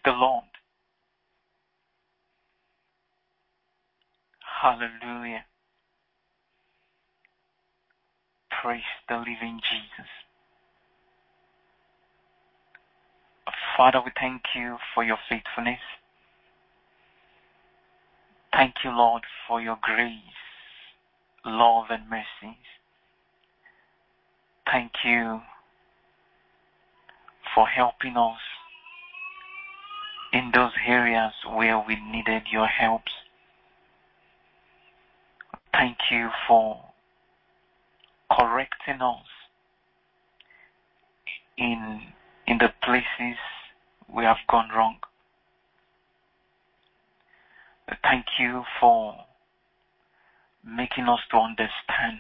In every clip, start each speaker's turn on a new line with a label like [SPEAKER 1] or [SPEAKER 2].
[SPEAKER 1] the Lord. Hallelujah. Praise the living Jesus. Father, we thank you for your faithfulness. Thank you, Lord, for your grace, love, and mercies. Thank you for helping us in those areas where we needed your help. Thank you for correcting us in the places we have gone wrong. Thank you for making us to understand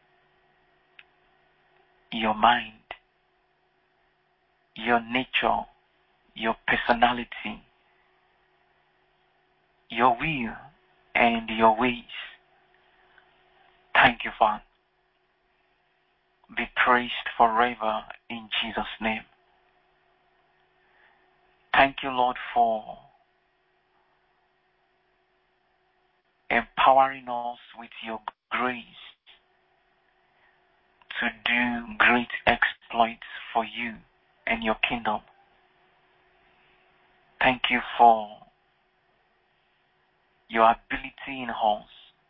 [SPEAKER 1] your mind, your nature, your personality, your will, and your ways. Thank you, Father. Be praised forever in Jesus' name. Thank you, Lord, for empowering us with your grace to do great exploits for you and your kingdom. Thank you for your ability in us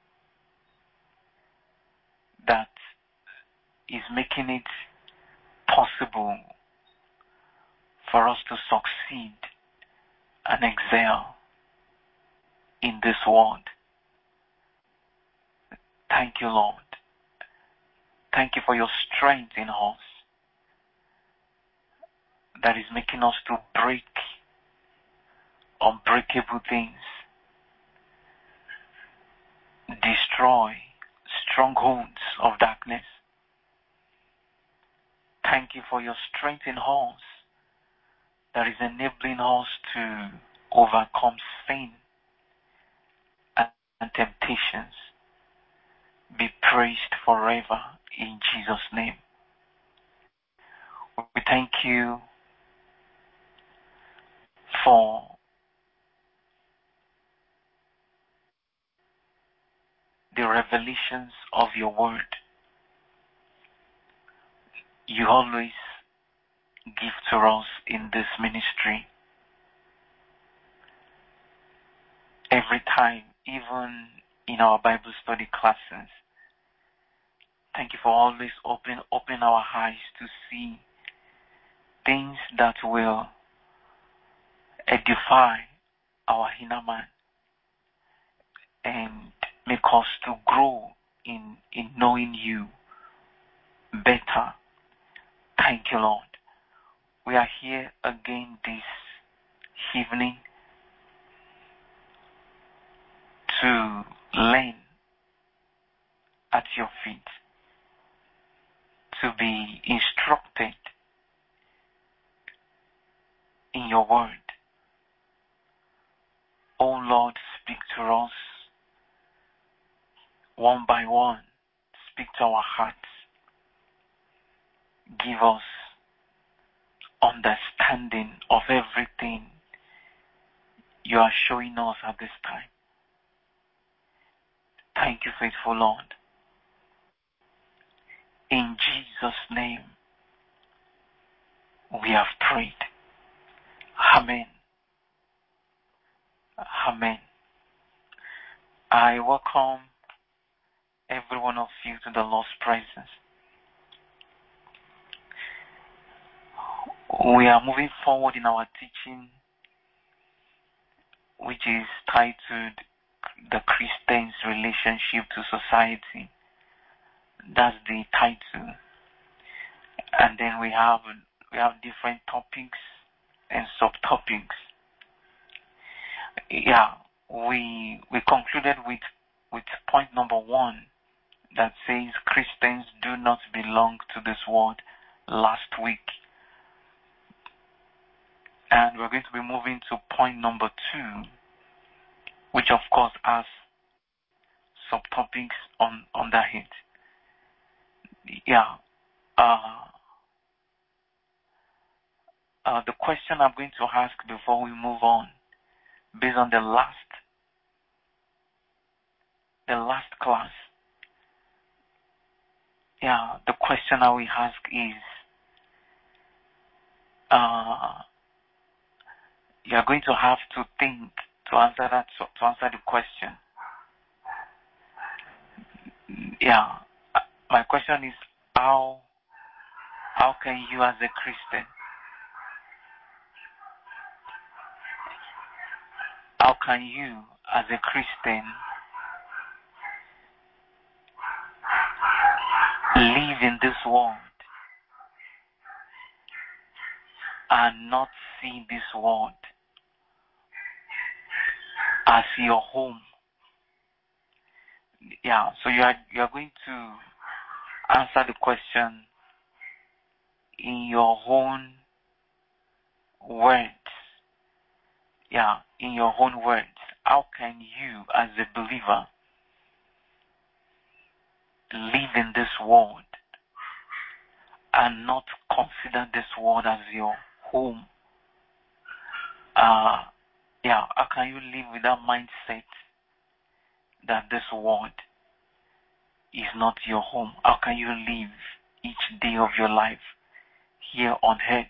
[SPEAKER 1] that is making it possible for us to succeed and excel in this world. Thank you, Lord. Thank you for your strength in us that is making us to break unbreakable things, destroy strongholds of darkness. Thank you for your strength in us that is enabling us to overcome sin and temptations. Be praised forever in Jesus' name. We thank you for the revelations of your word. You always give to us in this ministry. Every time, even in our Bible study classes. Thank you for always open our eyes to see things that will edify our inner man and make us to grow in knowing you better. Thank you, Lord. We are here again this evening to learn at your feet, to be instructed in your word. Oh Lord, speak to us one by one. Speak to our hearts. Give us understanding of everything you are showing us at this time. Thank you, faithful Lord. In Jesus' name, we have prayed. Amen. Amen. I welcome every one of you to the Lord's presence. We are moving forward in our teaching, which is titled The Christian's Relationship to Society. That's the title. And then we have different topics and subtopics. Yeah, we concluded with point number 1 that says Christians do not belong to this world last week. And we're going to be moving to point number 2, which of course has subtopics under it. Yeah. the question I'm going to ask before we move on, based on the last class, the question I will ask is, you are going to have to think to answer the question. My question is, how can you as a Christian, live in this world and not see this world as your home? So you are going to answer the question in your own words. In your own words. How can you as a believer live in this world and not consider this world as your home? How can you live with that mindset that this world is not your home? How can you live each day of your life here on earth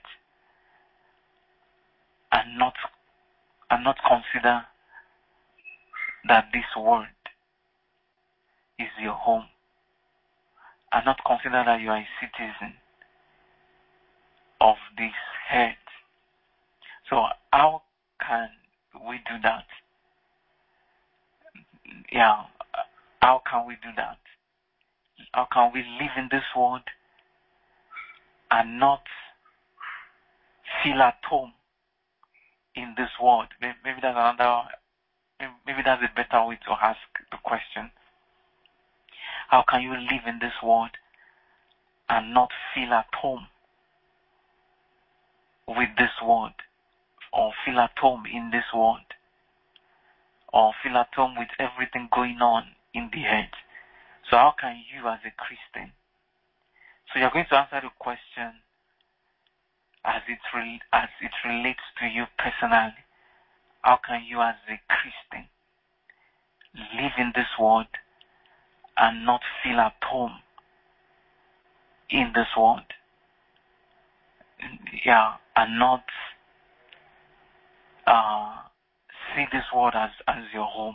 [SPEAKER 1] and not consider that this world is your home, and not consider that you are a citizen of this earth? So how can we do that? How can we do that? How can we live in this world and not feel at home in this world? Maybe that's a better way to ask the question. How can you live in this world and not feel at home with this world, or feel at home in this world, or feel at home with everything going on in the earth? So how can you as a Christian? So you're going to answer the question as it relates to you personally. How can you as a Christian live in this world and not feel at home in this world? And not see this world as your home.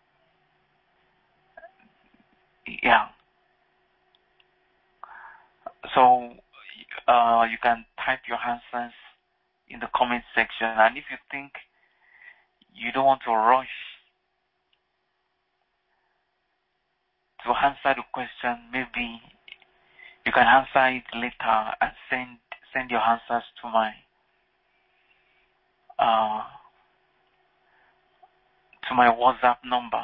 [SPEAKER 1] So you can type your answers in the comment section, and if you think you don't want to rush to answer the question, maybe you can answer it later and send your answers to my WhatsApp number.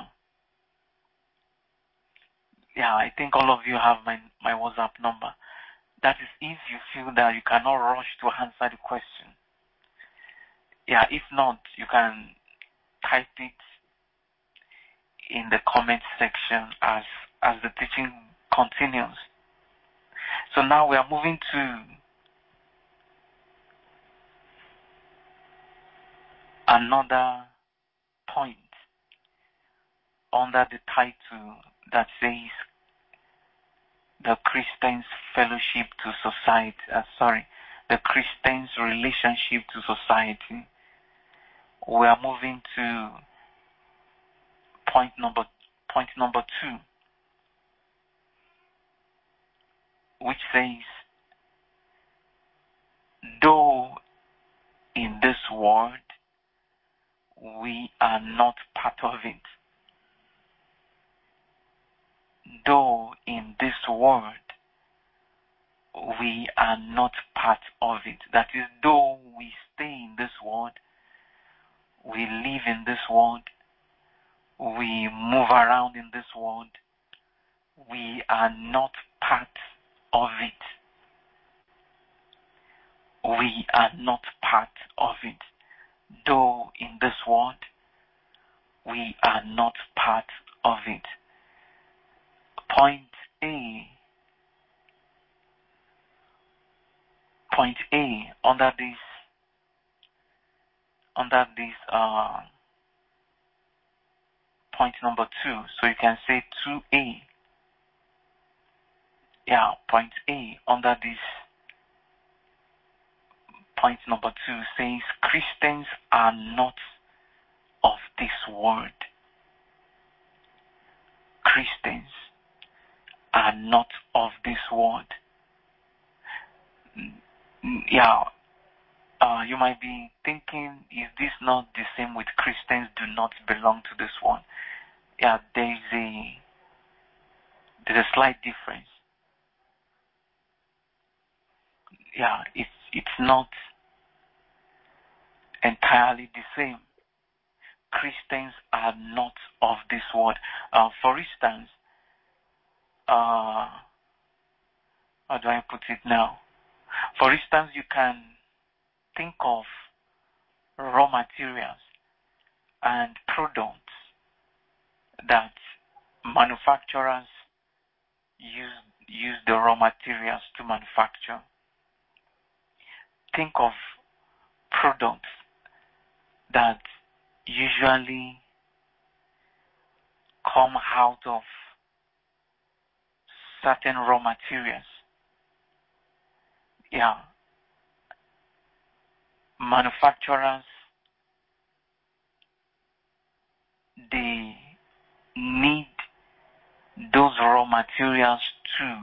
[SPEAKER 1] I think all of you have my WhatsApp number. That is if you feel that you cannot rush to answer the question. If not, you can type it in the comment section as the teaching continues. So now we are moving to another point under the title that says the Christian's fellowship to society. The Christian's relationship to society. We are moving to point number 2, which says, though in this world we are not part of it. Though in this world we are not part of it. That is, though we stay in this world, we live in this world, we move around in this world, we are not part of it. We are not part of it. Though in this world, we are not part of it. Point A under this under this point number 2. So you can say 2A. Yeah, point A under this point number 2 says Christians are not of this world. Christians are not of this world. Yeah, you might be thinking, is this not the same with Christians do not belong to this world? Yeah, there's a slight difference. Yeah, it's not entirely the same. Christians are not of this world. For instance, how do I put it now? For instance, you can think of raw materials and products that manufacturers use the raw materials to manufacture. Think of products that usually come out of certain raw materials. Yeah. Manufacturers, they need those raw materials to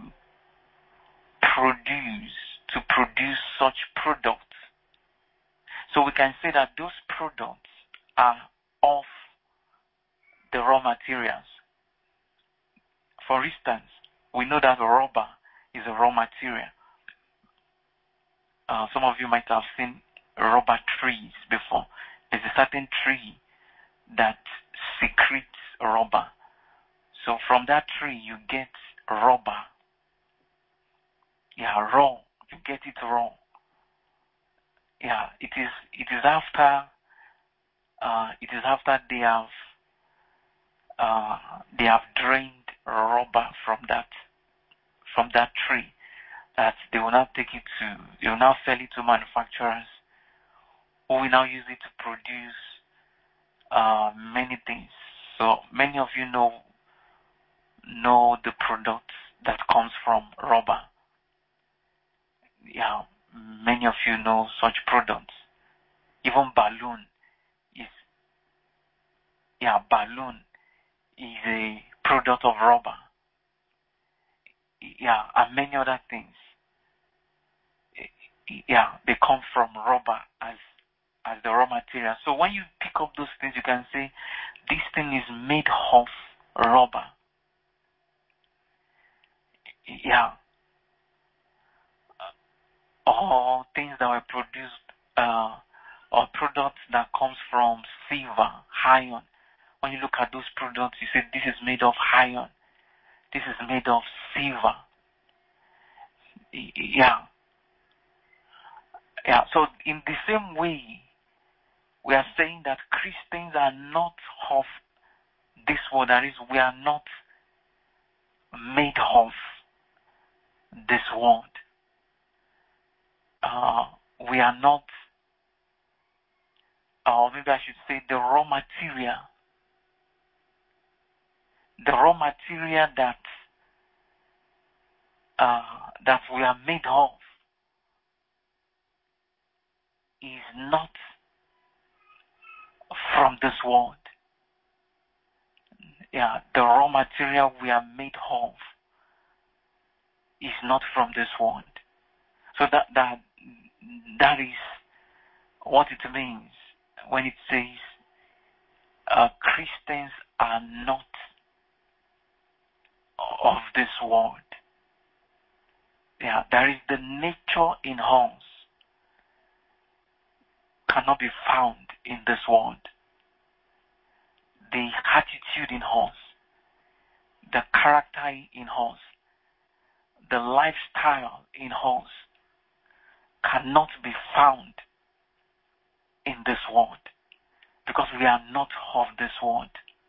[SPEAKER 1] produce such products. So we can say that those products are of the raw materials. For instance, we know that rubber is a raw material. Some of you might have seen rubber trees before. There's a certain tree that secretes rubber. So from that tree you get rubber. Yeah, raw. You get it raw. Yeah, it is after they have drained rubber from that tree, that they will now sell it to manufacturers who will now use it to produce many things. So many of you know the products that comes from rubber. Yeah, many of you know such products. Even balloon is a product of rubber. Yeah, and many other things. Yeah, they come from rubber as the raw material. So when you pick up those things, you can say this thing is made of rubber. Yeah. Or things that were produced, or products that comes from silver, iron. When you look at those products, you say this is made of iron. This is made of silver. Yeah. Yeah. So in the same way, we are saying that Christians are not of this world. That is, we are not made of this world. We are not, or maybe I should say, the raw material that we are made of is not from this world. Yeah, the raw material we are made of is not from this world. So that is what it means when it says Christians are not of this world. Yeah, there is the nature in us cannot be found in this world. The attitude in us, the character in us, the lifestyle in us cannot be found in this world, because we are not of this world.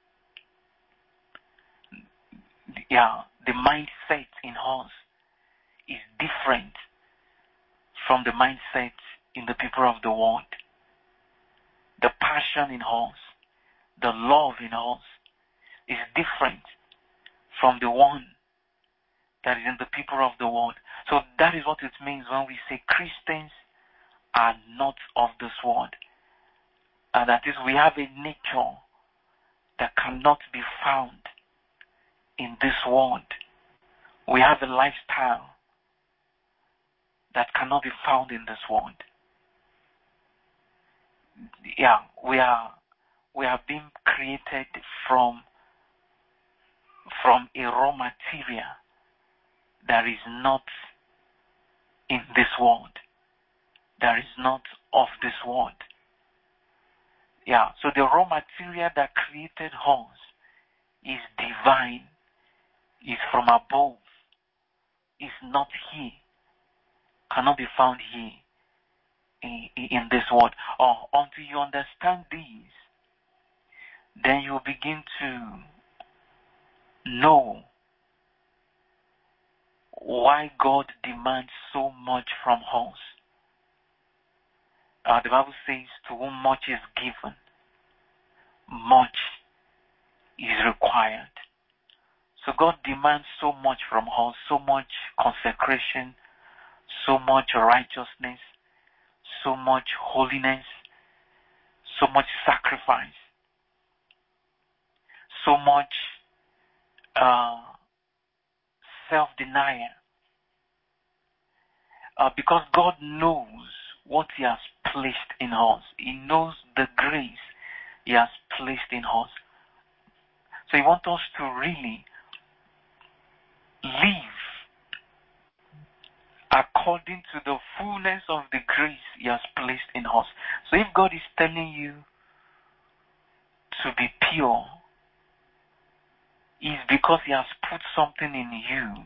[SPEAKER 1] Yeah, the mindset in us is different from the mindset in the people of the world. the passion in us, the love in us is different from the one that is in the people of the world. So that is what it means when we say Christians are not of this world. And that is, we have a nature that cannot be found in this world. We have a lifestyle that cannot be found in this world. Yeah, we are being created from a raw material that is not in this world, that is not of this world. Yeah, so the raw material that created us is divine, is from above, is not here, cannot be found here in this world. Or until you understand this, then you begin to know why God demands so much from us. The Bible says, to whom much is given, much is required. So God demands so much from us, so much consecration, so much righteousness, so much holiness, so much sacrifice, so much self-denial. Because God knows what He has placed in us. He knows the grace He has placed in us. So He wants us to really live according to the fullness of the grace He has placed in us. So if God is telling you to be pure, it's because He has put something in you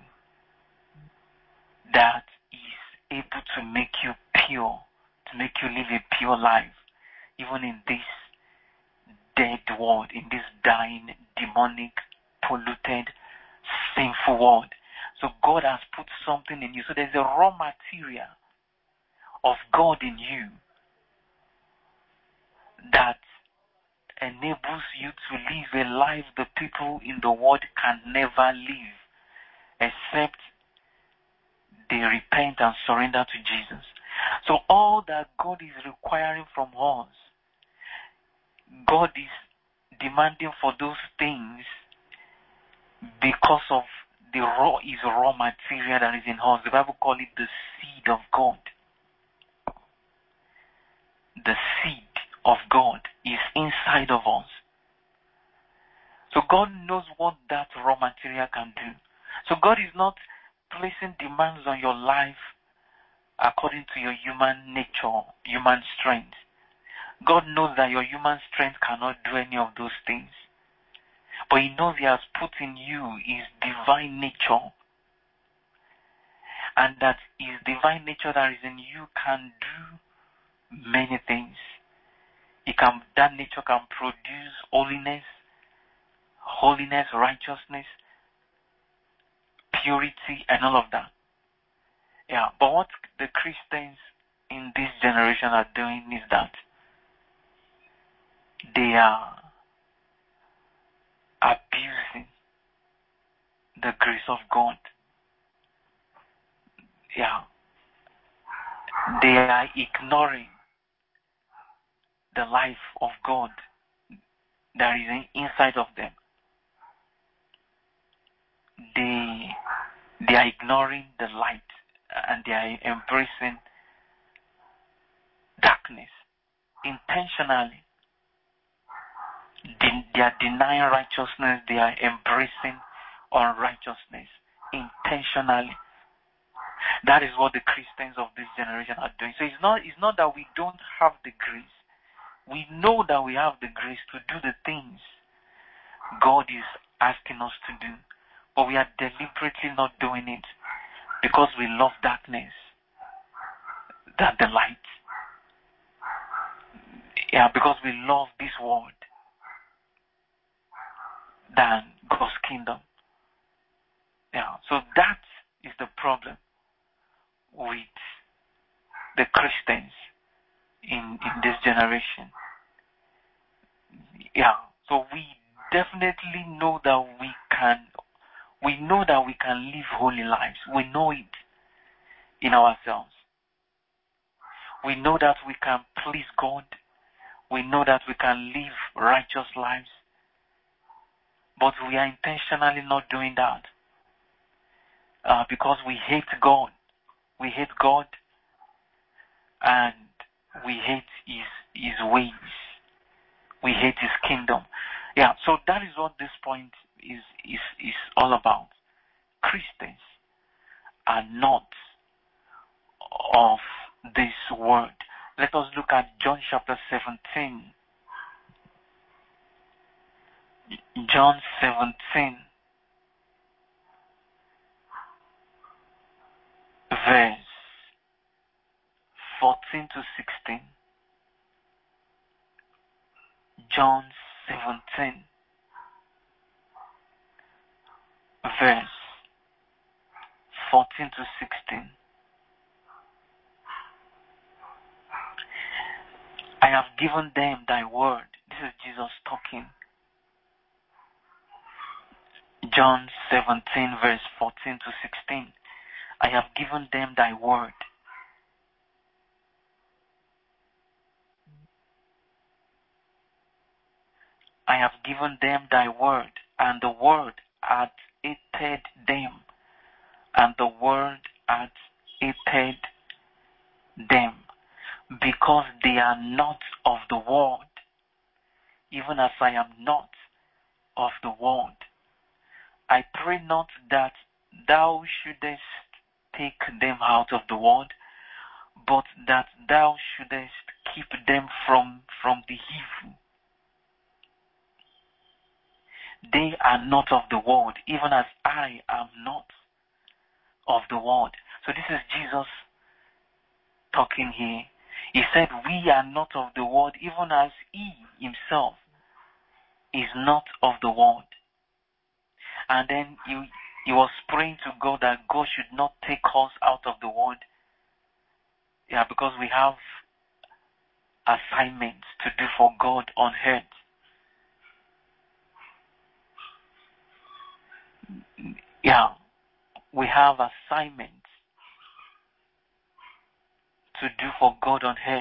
[SPEAKER 1] that is able to make you pure, to make you live a pure life, even in this dead world, in this dying, demonic, polluted, sinful world. So God has put something in you. So there's a raw material of God in you that enables you to live a life the people in the world can never live, except they repent and surrender to Jesus. So all that God is requiring from us, God is demanding for those things because of his raw material that is in us. The Bible calls it the seed of God. The seed of God is inside of us. So God knows what that raw material can do. So God is not placing demands on your life according to your human nature, human strength. God knows that your human strength cannot do any of those things. But He knows He has put in you His divine nature. And that His divine nature that is in you can do many things. That nature can produce holiness, righteousness, purity, and all of that. Yeah, but what the Christians in this generation are doing is that they are abusing the grace of God. Yeah. They are ignoring the life of God that is inside of them. They are ignoring the light and they are embracing darkness intentionally. They are denying righteousness. They are embracing unrighteousness intentionally. That is what the Christians of this generation are doing. So it's not that we don't have the grace. We know that we have the grace to do the things God is asking us to do. But we are deliberately not doing it because we love darkness than the light. Yeah, because we love this world than God's kingdom. Yeah, so that is the problem with the Christians in this generation. Yeah. So we definitely know that we can live holy lives. We know it in ourselves. We know that we can please God. We know that we can live righteous lives. But we are intentionally not doing that because we hate God. We hate God and we hate His ways. We hate His kingdom. Yeah, so that is what this point is all about. Christians are not of this world. Let us look at John chapter 17. John 17, verse 14 to 16. John 17, verse 14 to 16. I have given them thy word. This is Jesus talking. John 17, verse 14 to 16. I have given them thy word. I have given them thy word, and the word hath hated them, and the word hath hated them, because they are not of the world, even as I am not of the world. I pray not that thou shouldest take them out of the world, but that thou shouldest keep them from the evil. They are not of the world, even as I am not of the world. So this is Jesus talking here. He said, we are not of the world, even as He Himself is not of the world. And then he was praying to God that God should not take us out of the world. Yeah, because we have assignments to do for God on earth. Yeah, we have assignments to do for God on earth.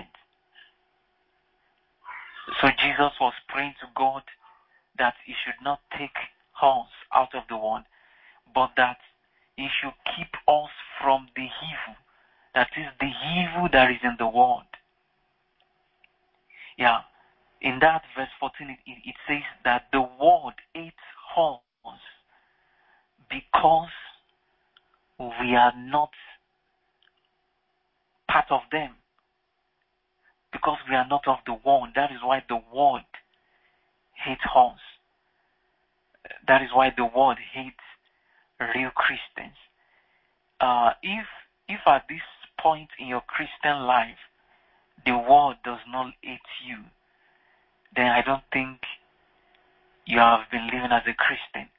[SPEAKER 1] So Jesus was praying to God that He should not take us out of the world, but that He should keep us from the evil. That is the evil that is in the world. Yeah. In that verse 14, it says that the world hates us because we are not part of them. Because we are not of the world. That is why the world hates us. That is why the world hates real Christians. If at this point in your Christian life the world does not hate you, then I don't think you have been living as a Christian.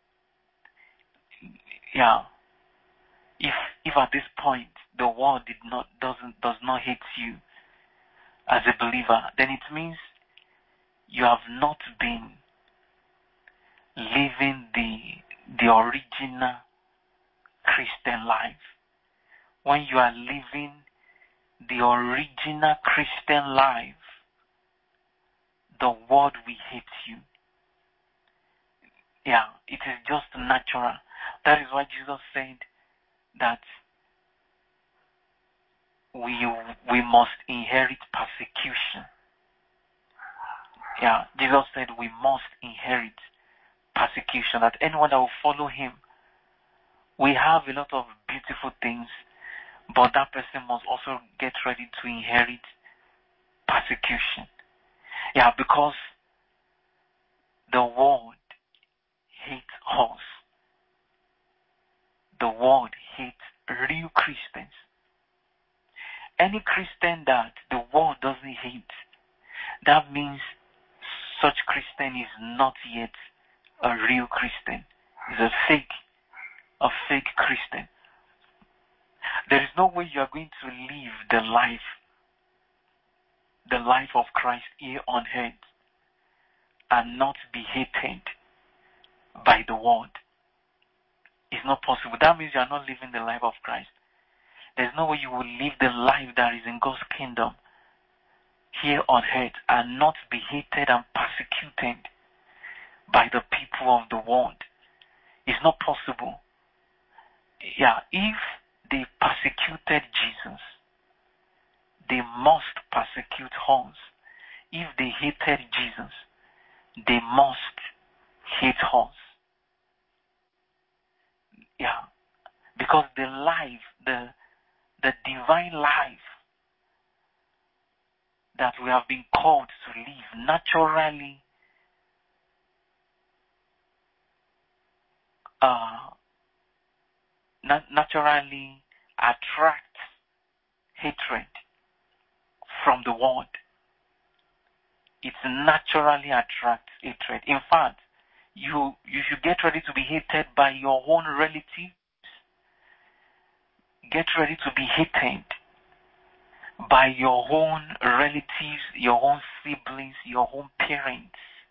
[SPEAKER 1] Yeah. If at this point the world does not hate you as a believer, then it means you have not been living the original Christian life. When you are living the original Christian life, the world will hate you. Yeah, it is just natural. That is why Jesus said that we must inherit persecution. Yeah, Jesus said we must inherit persecution, that anyone that will follow Him, we have a lot of beautiful things, but that person must also get ready to inherit persecution. Yeah, because the world hates us. The world hates real Christians. Any Christian that the world doesn't hate, that means such Christian is not yet a real Christian. It's a fake Christian. There is no way you are going to live the life of Christ here on earth and not be hated by the world. It's not possible. That means you are not living the life of Christ. There's no way you will live the life that is in God's kingdom here on earth and not be hated and persecuted by the people of the world. It's not possible. Yeah, if they persecuted Jesus, they must persecute us. If they hated Jesus, they must hate us. Yeah, because the life, the divine life that we have been called to live naturally naturally attracts hatred from the world. It naturally attracts hatred. In fact, you should get ready to be hated by your own relatives. Get ready to be hated by your own relatives, your own siblings, your own parents.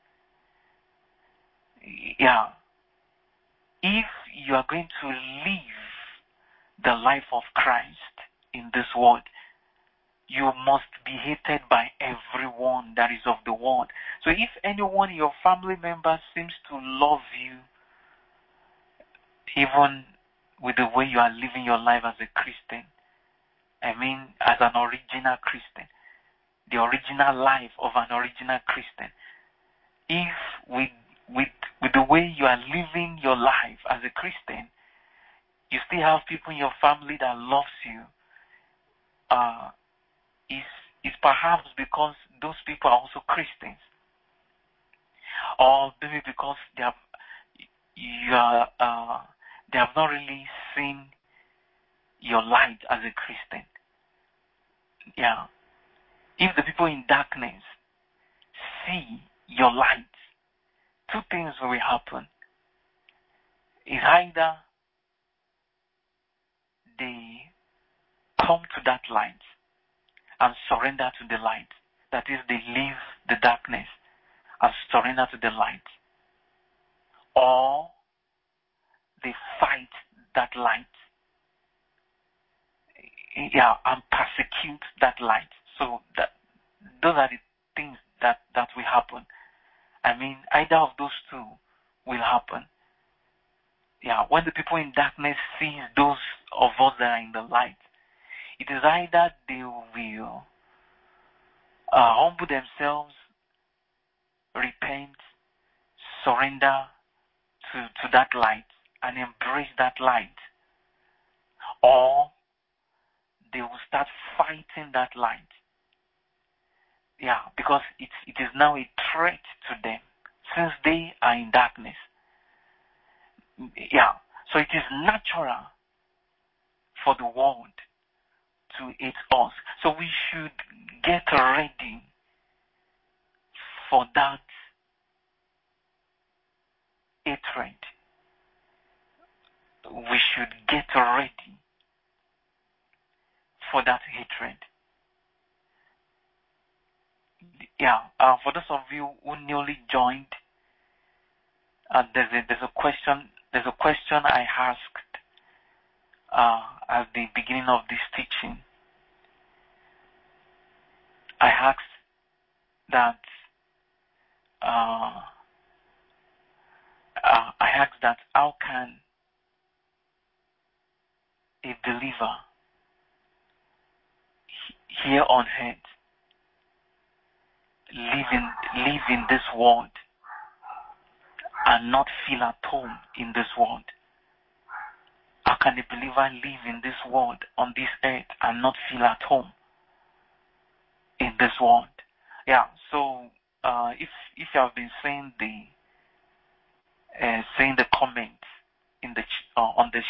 [SPEAKER 1] Yeah. If you are going to live the life of Christ in this world, you must be hated by everyone that is of the world. So if anyone in your family member seems to love you, even with the way you are living your life as a Christian, I mean as an original Christian, the original life of an original Christian, if with the way you are living your life as a Christian, you still have people in your family that loves you, is perhaps because those people are also Christians, or maybe because they have not really seen your light as a Christian. Yeah. If the people in darkness see your light, two things will happen. It's either they come to that light and surrender to the light. That is, they leave the darkness and surrender to the light. Or they fight that light. Yeah, and persecute that light. So those are the things that will happen. I mean, either of those two will happen. Yeah, when the people in darkness see those of us that are in the light, it is either they will humble themselves, repent, surrender to that light, and embrace that light, or they will start fighting that light. Yeah, because it is now a threat to them since they are in darkness. Yeah, so it is natural for the world to hate us. So we should get ready for that hatred. We should get ready for that hatred. Yeah, for those of you who newly joined, there's a question I asked at the beginning of this teaching. I asked that how can a believer here on earth live in this world and not feel at home in this world? How can a believer live in this world, on this earth, and not feel at home in this world? Yeah. So if you have been saying the comments in the on the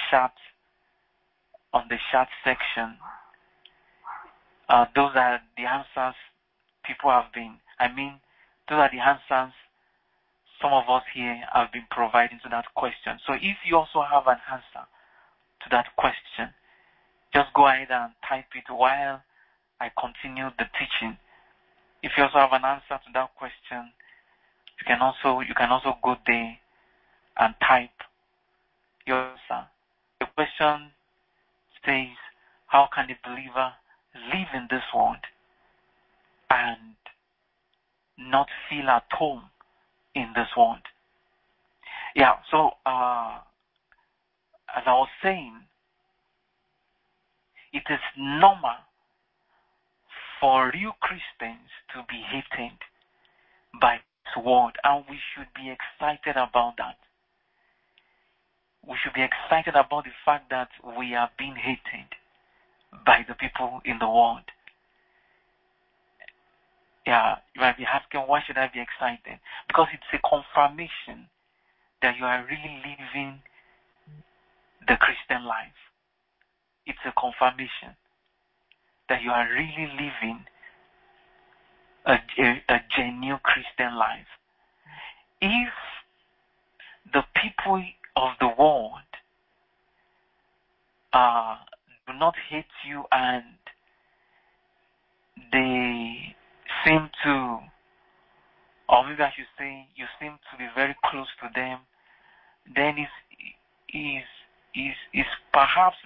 [SPEAKER 1] chat section, those are the answers people have been. I mean, those are the answers some of us here have been providing to that question. So if you also have an answer to that question, just go ahead and type it while I continue the teaching. If you also have an answer to that question, You can also go there and type your answer. The question says, how can a believer live in this world and not feel at home in this world? Yeah, so as I was saying, it is normal for real Christians to be hated by this world, and we should be excited about that. We should be excited about the fact that we are being hated by the people in the world. Yeah, you might be asking, why should I be excited? Because it's a confirmation that you are really living the Christian life. It's a confirmation that you are really living a genuine Christian life. If the people of the world do not hate you and they seem to, or maybe I should say, you seem to be very close to them, then is perhaps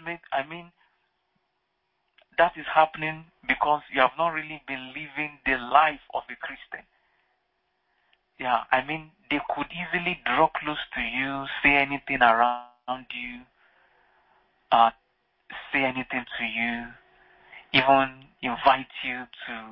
[SPEAKER 1] that is happening because you have not really been living the life of a Christian. Yeah, they could easily draw close to you, say anything around you, say anything to you, even invite you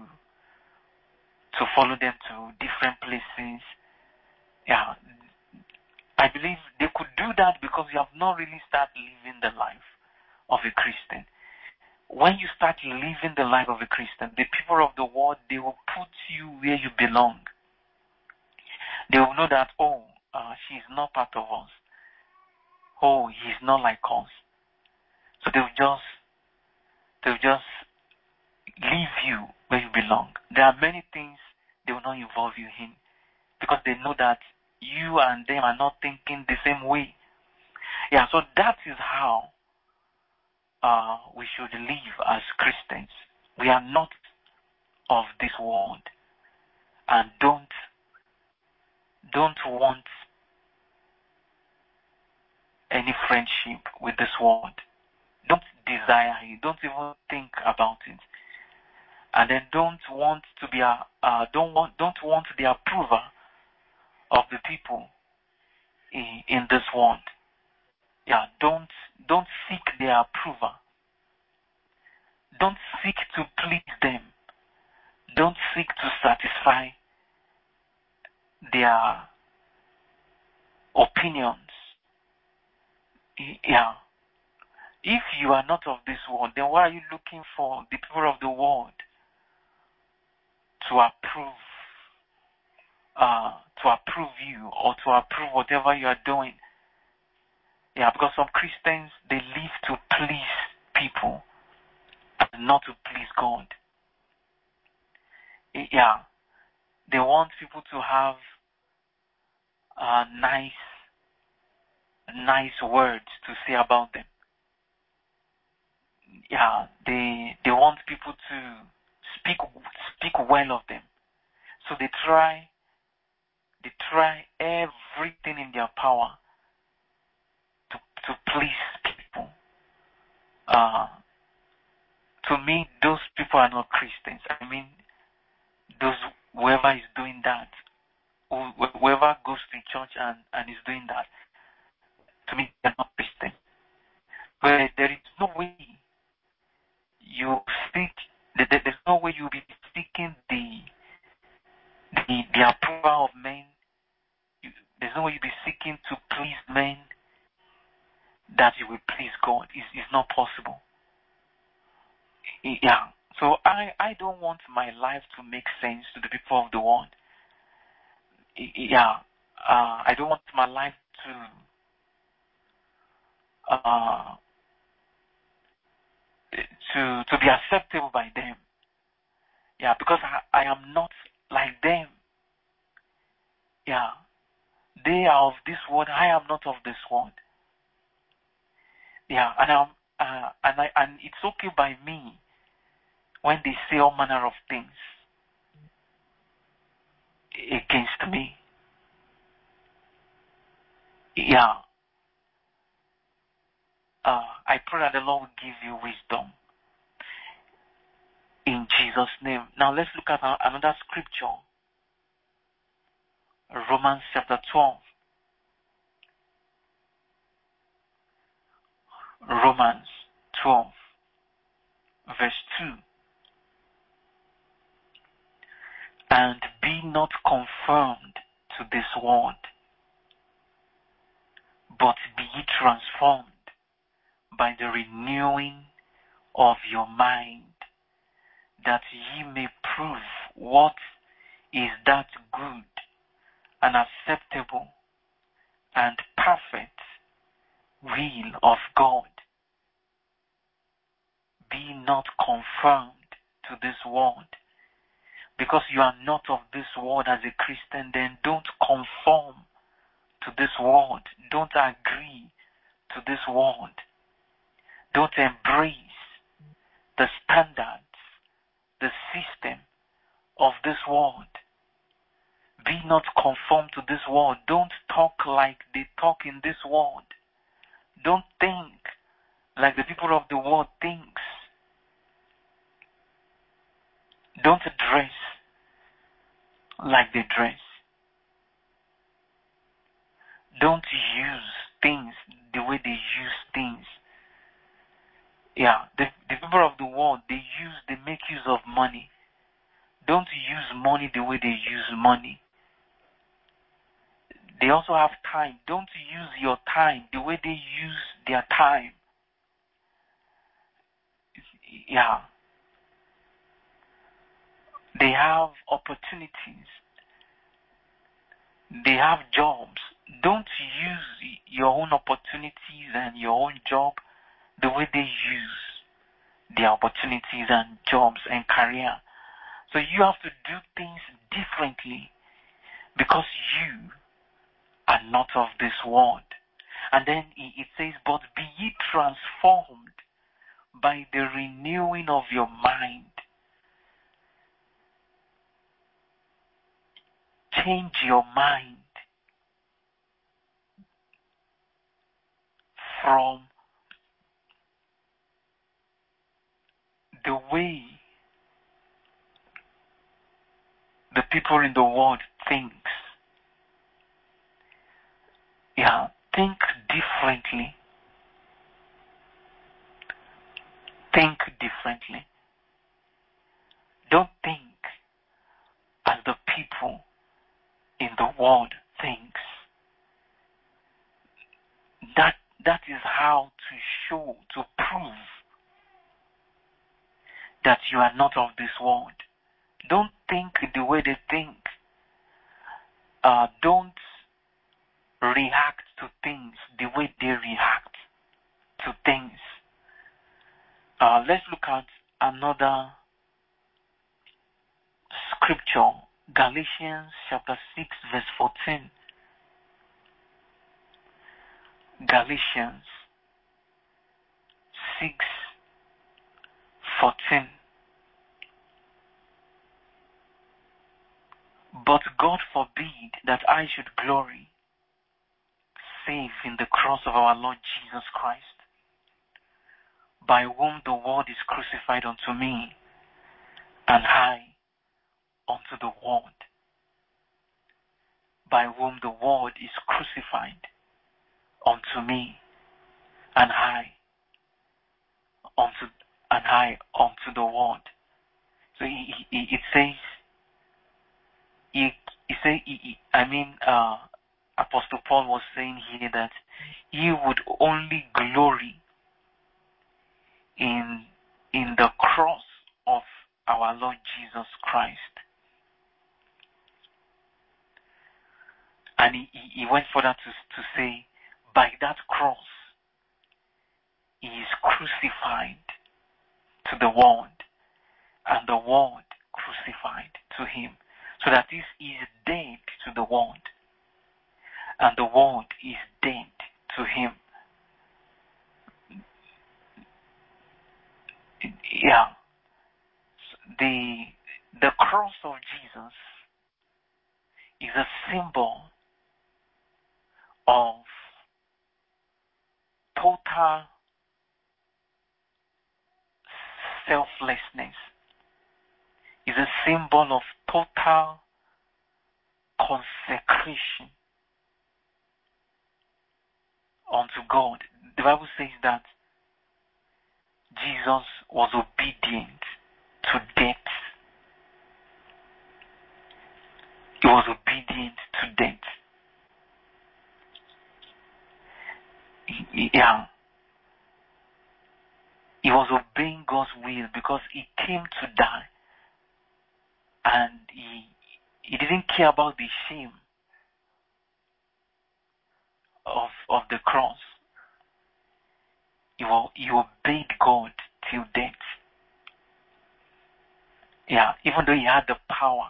[SPEAKER 1] to follow them to different places. Yeah, I believe they could do that because you have not really started living the life of a Christian. When you start living the life of a Christian, the people of the world, they will put you where you belong. They will know that, she's not part of us. Oh, he's not like us. So they'll just leave you where you belong. There are many things they will not involve you in because they know that you and them are not thinking the same way. Yeah, so that is how we should live as Christians. We are not of this world and don't want any friendship with this world. Don't desire it. Don't even think about it. And then don't want the approval of the people in this world. Yeah, don't seek their approval. Don't seek to please them. Don't seek to satisfy their opinions. Yeah. If you are not of this world, then why are you looking for the people of the world to approve you or to approve whatever you are doing? Yeah, because some Christians, they live to please people and not to please God. Yeah, they want people to have nice words to say about them. Yeah, they want people to speak well of them. So they try everything in their power to please people. To me, those people are not Christians. Whoever is doing that, whoever goes to church and is doing that, to me, they're not Christian. But there is no way there's no way you'll be seeking the approval of men. There's no way you'll be seeking to please men that you will please God. It's not possible. Yeah. So I don't want my life to make sense to the people of the world. Yeah. I don't want my life to be acceptable by them. Yeah, because I am not like them. Yeah. They are of this world. I am not of this world. Yeah, and it's okay by me when they say all manner of things against me. Yeah. I pray that the Lord will give you wisdom in Jesus' name. Now let's look at another scripture. Romans chapter 12. Romans 12, verse 2. And be not conformed to this world, but be ye transformed by the renewing of your mind, that ye may prove what is that good and acceptable and perfect will of God. Be not conformed to this world. Because you are not of this world as a Christian, then don't conform to this world. Don't agree to this world. Don't embrace the standards, the system of this world. Be not conformed to this world. Don't talk like they talk in this world. Don't think like the people of the world thinks. Don't dress like they dress. Don't use things the way they use things. Yeah, the people of the world, they make use of money. Don't use money the way they use money. They also have time. Don't use your time the way they use their time. Yeah. They have opportunities. They have jobs. Don't use your own opportunities and your own job the way they use their opportunities and jobs and career. So you have to do things differently because you are not of this world. And then it says, but be ye transformed by the renewing of your mind. Change your mind from the way the people in the world thinks. Yeah, think differently. Think differently. Don't think as the people in the world thinks. That is how to show, to prove that you are not of this world. Don't think the way they think. Don't react to things the way they react to things. Let's look at another scripture, Galatians chapter 6, verse 14. Galatians 6, 14. But God forbid that I should glory, save in the cross of our Lord Jesus Christ, by whom the world is crucified unto me, and I unto the world. By whom the world is crucified unto me, and I unto the world. So it says, Apostle Paul was saying here that he would only glory in the cross of our Lord Jesus Christ. And he went further to say, by that cross, he is crucified to the world, and the world crucified to him. So that this is dead to the world, and the world is dead to him. Yeah. The cross of Jesus is a symbol of total selflessness. It's a symbol of total consecration unto God. The Bible says that Jesus was obedient to death. He was obedient to death. Yeah. He was obeying God's will because he came to die. And he didn't care about the shame of the cross. He obeyed God till death. Yeah, even though he had the power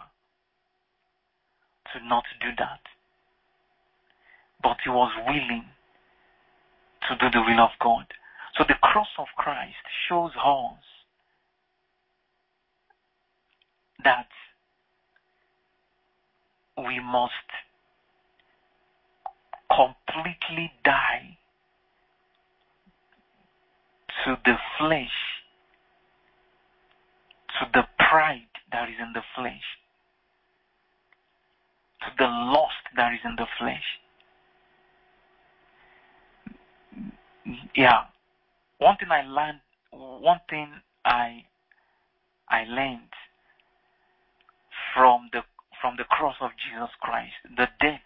[SPEAKER 1] to not do that. But he was willing to do the will of God. So the cross of Christ shows us that we must completely die to the flesh, to the pride that is in the flesh, to the lust that is in the flesh. Yeah. One thing I learned from the cross of Jesus Christ, the death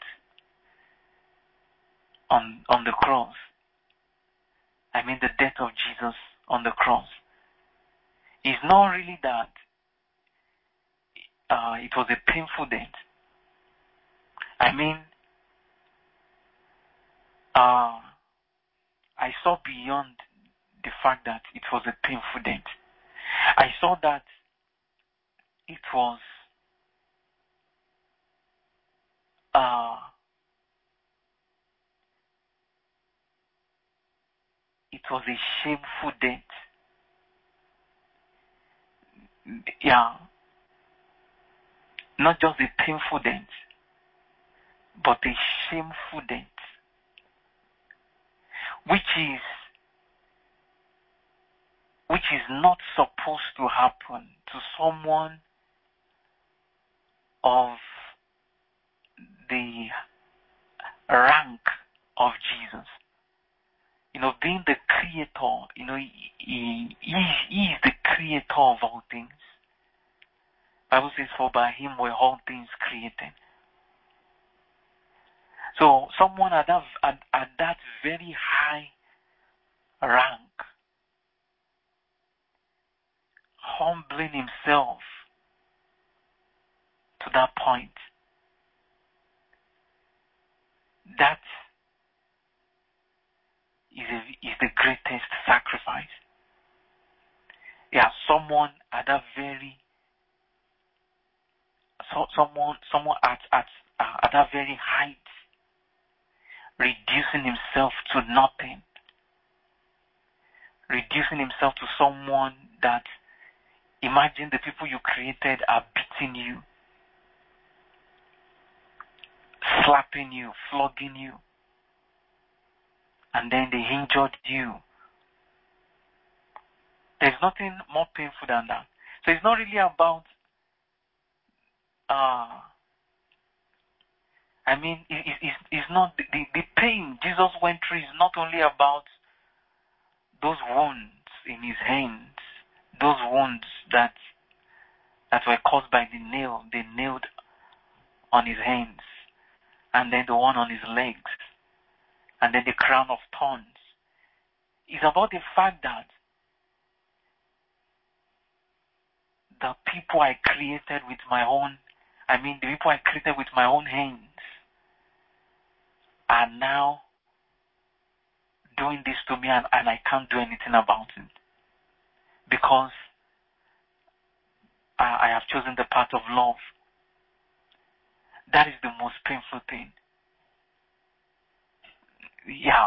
[SPEAKER 1] on the cross. I mean the death of Jesus on the cross. It's not really that it was a painful death. I mean, I saw beyond the fact that it was a painful death. I saw that it was a shameful death. Yeah. Not just a painful death, but a shameful death. Which is not supposed to happen to someone of the rank of Jesus. Being the creator, he is the creator of all things. Bible says, for by him were all things created. So someone at that very high rank, humbling himself to that point, that is the greatest sacrifice. Yeah, someone at that very at that very height, reducing himself to nothing, reducing himself to someone that, imagine the people you created are beating you, slapping you, flogging you, and then they injured you. There's nothing more painful than that. So it's not really about it's not the pain Jesus went through is not only about those wounds in his hands, those wounds that were caused by the nail they nailed on his hands, and then the one on his legs, and then the crown of thorns. It's about the fact that the people I created with my own hands are now doing this to me, and I can't do anything about it because I have chosen the path of love. That is the most painful thing. Yeah.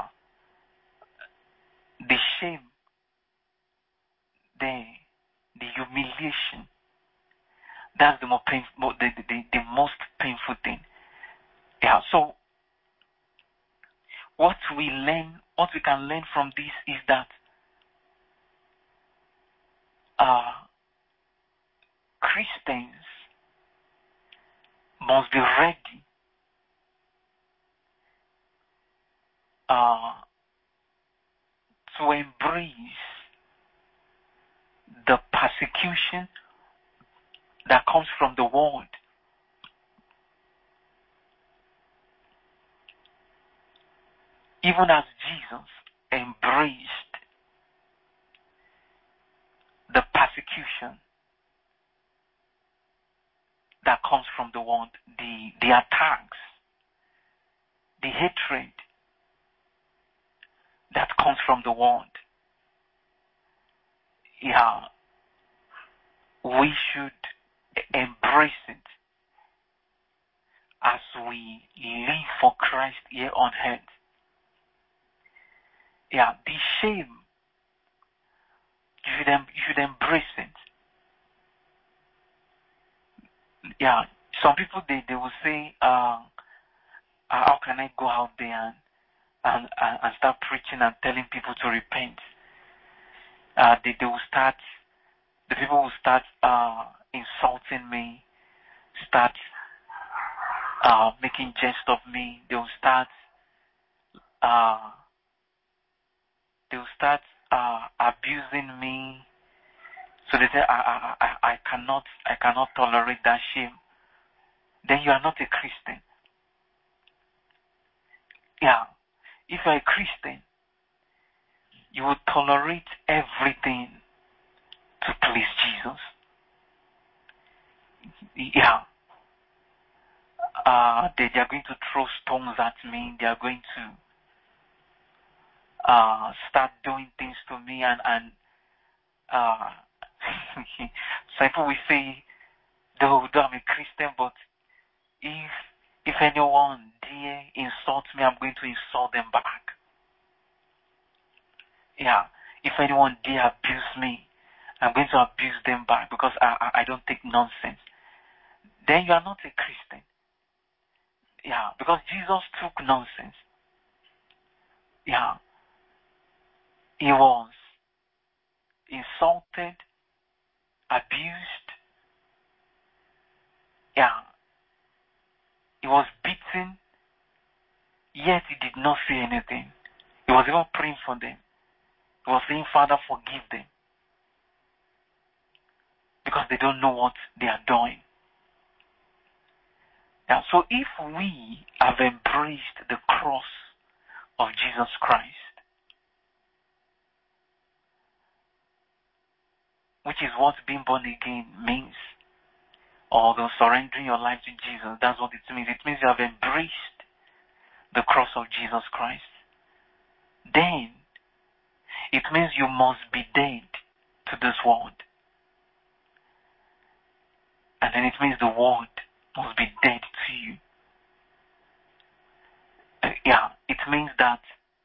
[SPEAKER 1] The shame, the humiliation, that's the most painful thing. Yeah. So what we learn what we can learn from this is that Christians must be ready to embrace the persecution that comes from the world. Even as Jesus embraced the persecution that comes from the world, the attacks, the hatred that comes from the world. Yeah, we should embrace it as we live for Christ here on earth. Yeah, the shame, you should embrace it. Yeah, some people they will say, how can I go out there and start preaching and telling people to repent? They will start. The people will start insulting me, start making jest of me. They will start abusing me. So they say I cannot tolerate that shame. Then you are not a Christian. Yeah, if you are a Christian, you will tolerate everything to please Jesus. Yeah. They are going to throw stones at me. They are going to start doing things to me, and some people will say, though I'm a Christian, but if anyone dare insult me, I'm going to insult them back. Yeah, if anyone dare abuse me, I'm going to abuse them back, because I don't take nonsense. Then you are not a Christian. Yeah, because Jesus took nonsense. Yeah, he was insulted, abused. Yeah, he was beaten, yet he did not say anything. He was even praying for them. He was saying, Father, forgive them, because they don't know what they are doing. Yeah, so if we have embraced the cross of Jesus Christ, which is what being born again means, or the surrendering your life to Jesus, that's what it means. It means you have embraced the cross of Jesus Christ. Then it means you must be dead to this world. And then it means the world must be dead to you. Yeah, it means that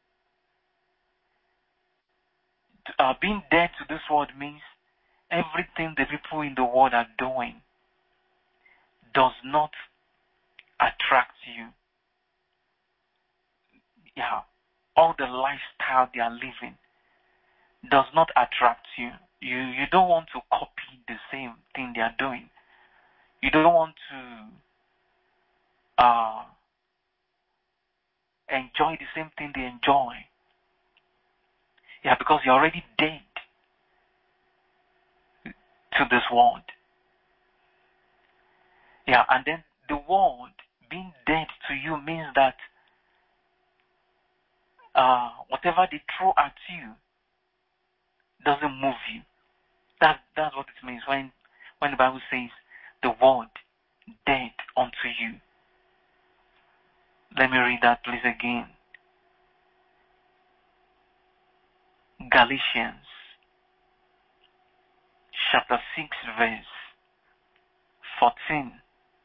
[SPEAKER 1] being dead to this world means everything the people in the world are doing does not attract you. Yeah, all the lifestyle they are living does not attract you. You don't want to copy the same thing they are doing. You don't want to enjoy the same thing they enjoy. Yeah, because you're already dead to this world. Yeah, and then the world being dead to you means that whatever they throw at you doesn't move you. That's what it means when the Bible says the world dead unto you. Let me read that please again. Galatians chapter 6 verse 14.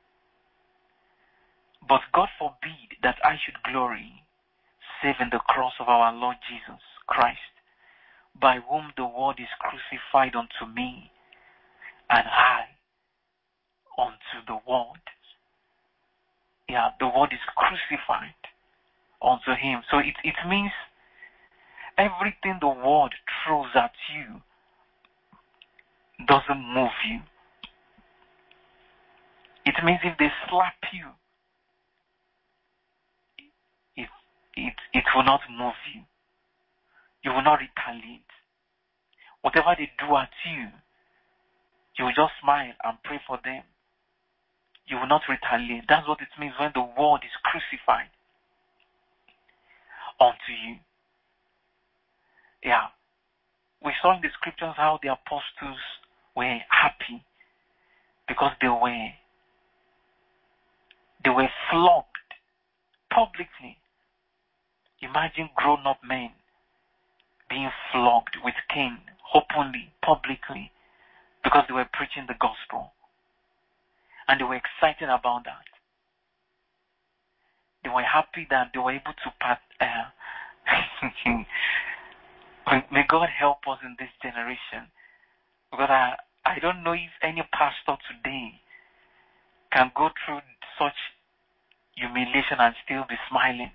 [SPEAKER 1] But God forbid that I should glory save in the cross of our Lord Jesus Christ, by whom the world is crucified unto me, and I unto the world. Yeah, the world is crucified unto him. So it means Everything the world throws at you doesn't move you. It means if they slap you, it will not move you. You will not retaliate. Whatever they do at you, you will just smile and pray for them. You will not retaliate. That's what it means when the word is crucified unto you. Yeah. We saw in the scriptures how the apostles were happy because they were flogged publicly. Imagine grown-up men being flogged with cane openly, publicly, because they were preaching the gospel. And they were excited about that. They were happy that they were able to may God help us in this generation. Because I don't know if any pastor today can go through such humiliation and still be smiling.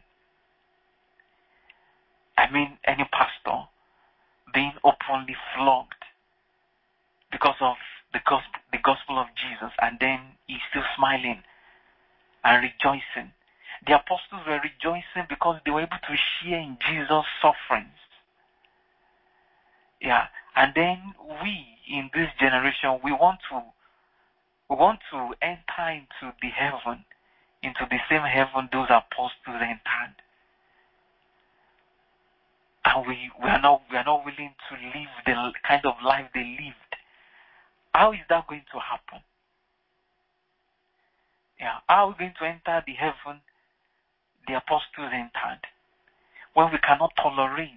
[SPEAKER 1] I mean, any pastor being openly flogged because of the gospel of Jesus, and then he's still smiling and rejoicing. The apostles were rejoicing because they were able to share in Jesus' sufferings. Yeah, and then we in this generation, we want to enter into the heaven, into the same heaven those apostles entered. And we are not willing to live the kind of life they lived. How is that going to happen? Yeah, how are we going to enter the heaven the apostles entered when we cannot tolerate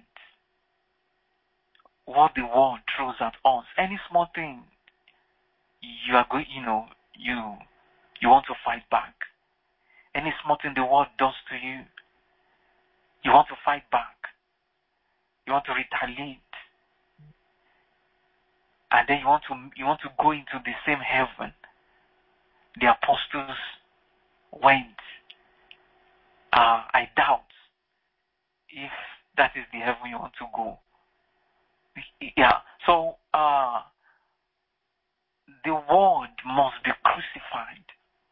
[SPEAKER 1] what the world throws at us? Any small thing you are going, you want to fight back. Any small thing the world does to you, you want to fight back. You want to retaliate. And then you want to go into the same heaven the apostles went. I doubt if that is the heaven you want to go. Yeah. So the word must be crucified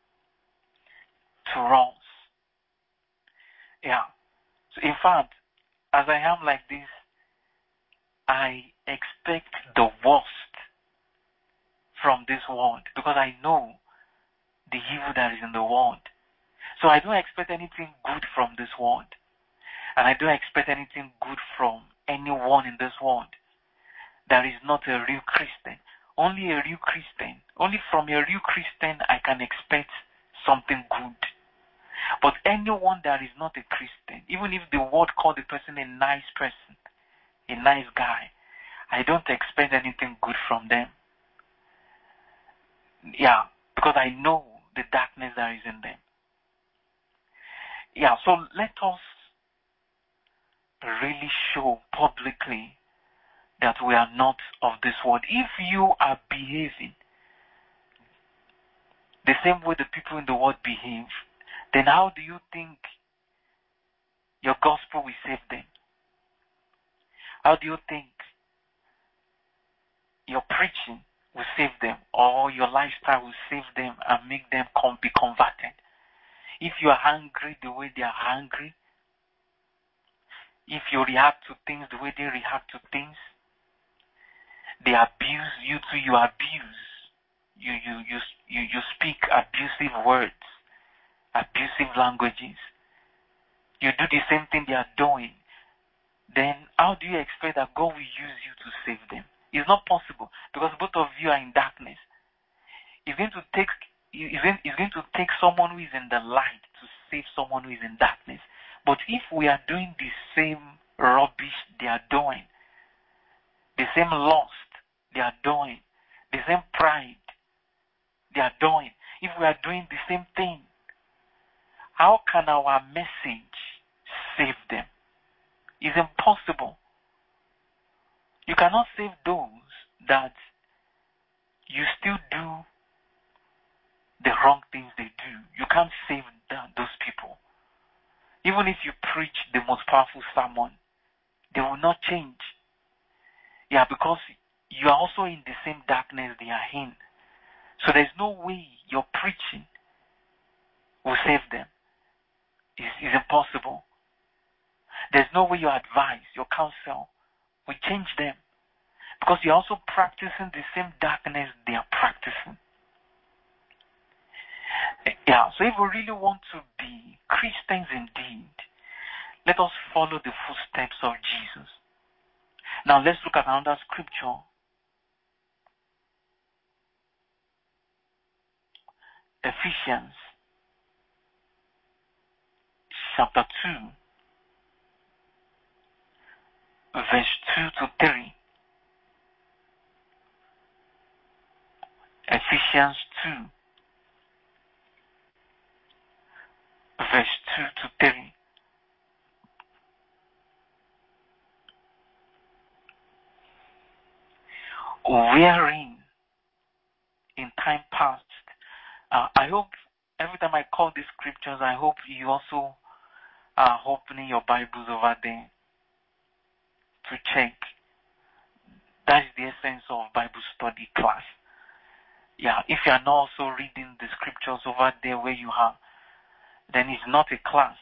[SPEAKER 1] to us. Yeah. So in fact, as I am like this, I expect the worst from this world because I know the evil that is in the world. So I don't expect anything good from this world. And I don't expect anything good from anyone in this world that is not a real Christian. Only a real Christian. Only from a real Christian I can expect something good. But anyone that is not a Christian, even if the world called the person a nice person, a nice guy, I don't expect anything good from them. Yeah, because I know the darkness that is in them. Yeah, so let us really show publicly that we are not of this world. If you are behaving the same way the people in the world behave, then how do you think your gospel will save them? How do you think your preaching will save them, or your lifestyle will save them and make them be converted? If you are angry the way they are angry, if you react to things the way they react to things, they abuse you too. You abuse. You speak abusive words, abusive languages. You do the same thing they are doing. Then how do you expect that God will use you to save them? It's not possible because both of you are in darkness. It's going to take someone who is in the light to save someone who is in darkness. But if we are doing the same rubbish they are doing, the same lust they are doing, the same pride they are doing, if we are doing the same thing, how can our message save them? It's impossible. You cannot save those that you still do the wrong things they do. You can't save those people. Even if you preach the most powerful sermon, They will not change. Yeah, because you are also in the same darkness they are in. So there's no way your preaching will save them. It's impossible. There's no way your advice, your counsel will change them. Because you're also practicing the same darkness they are practicing. Yeah, so if we really want to be Christians indeed, let us follow the footsteps of Jesus. Now let's look at another scripture. Ephesians chapter 2, verse 2 to 3. Ephesians 2, verse 2 to 3. Wherein in time past, I hope every time I call these scriptures, I hope you also are opening your Bibles over there to check. That is the essence of Bible study class. Yeah, if you are not also reading the scriptures over there where you are, then it's not a class.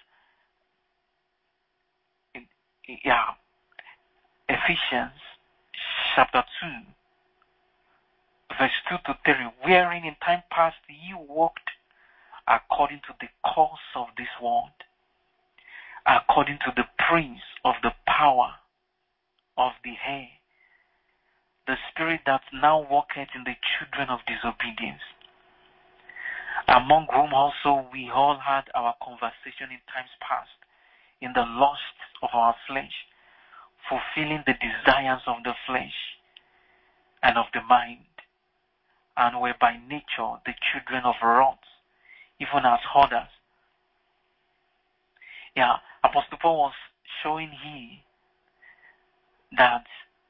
[SPEAKER 1] Yeah, Ephesians chapter 2, verse 2 to 3, wherein in time past ye walked according to the course of this world, according to the prince of the power of the air, the spirit that now walketh in the children of disobedience, among whom also we all had our conversation in times past, in the lusts of our flesh, fulfilling the desires of the flesh and of the mind, and were by nature the children of wrath, even as others. Yeah, Apostle Paul was showing here that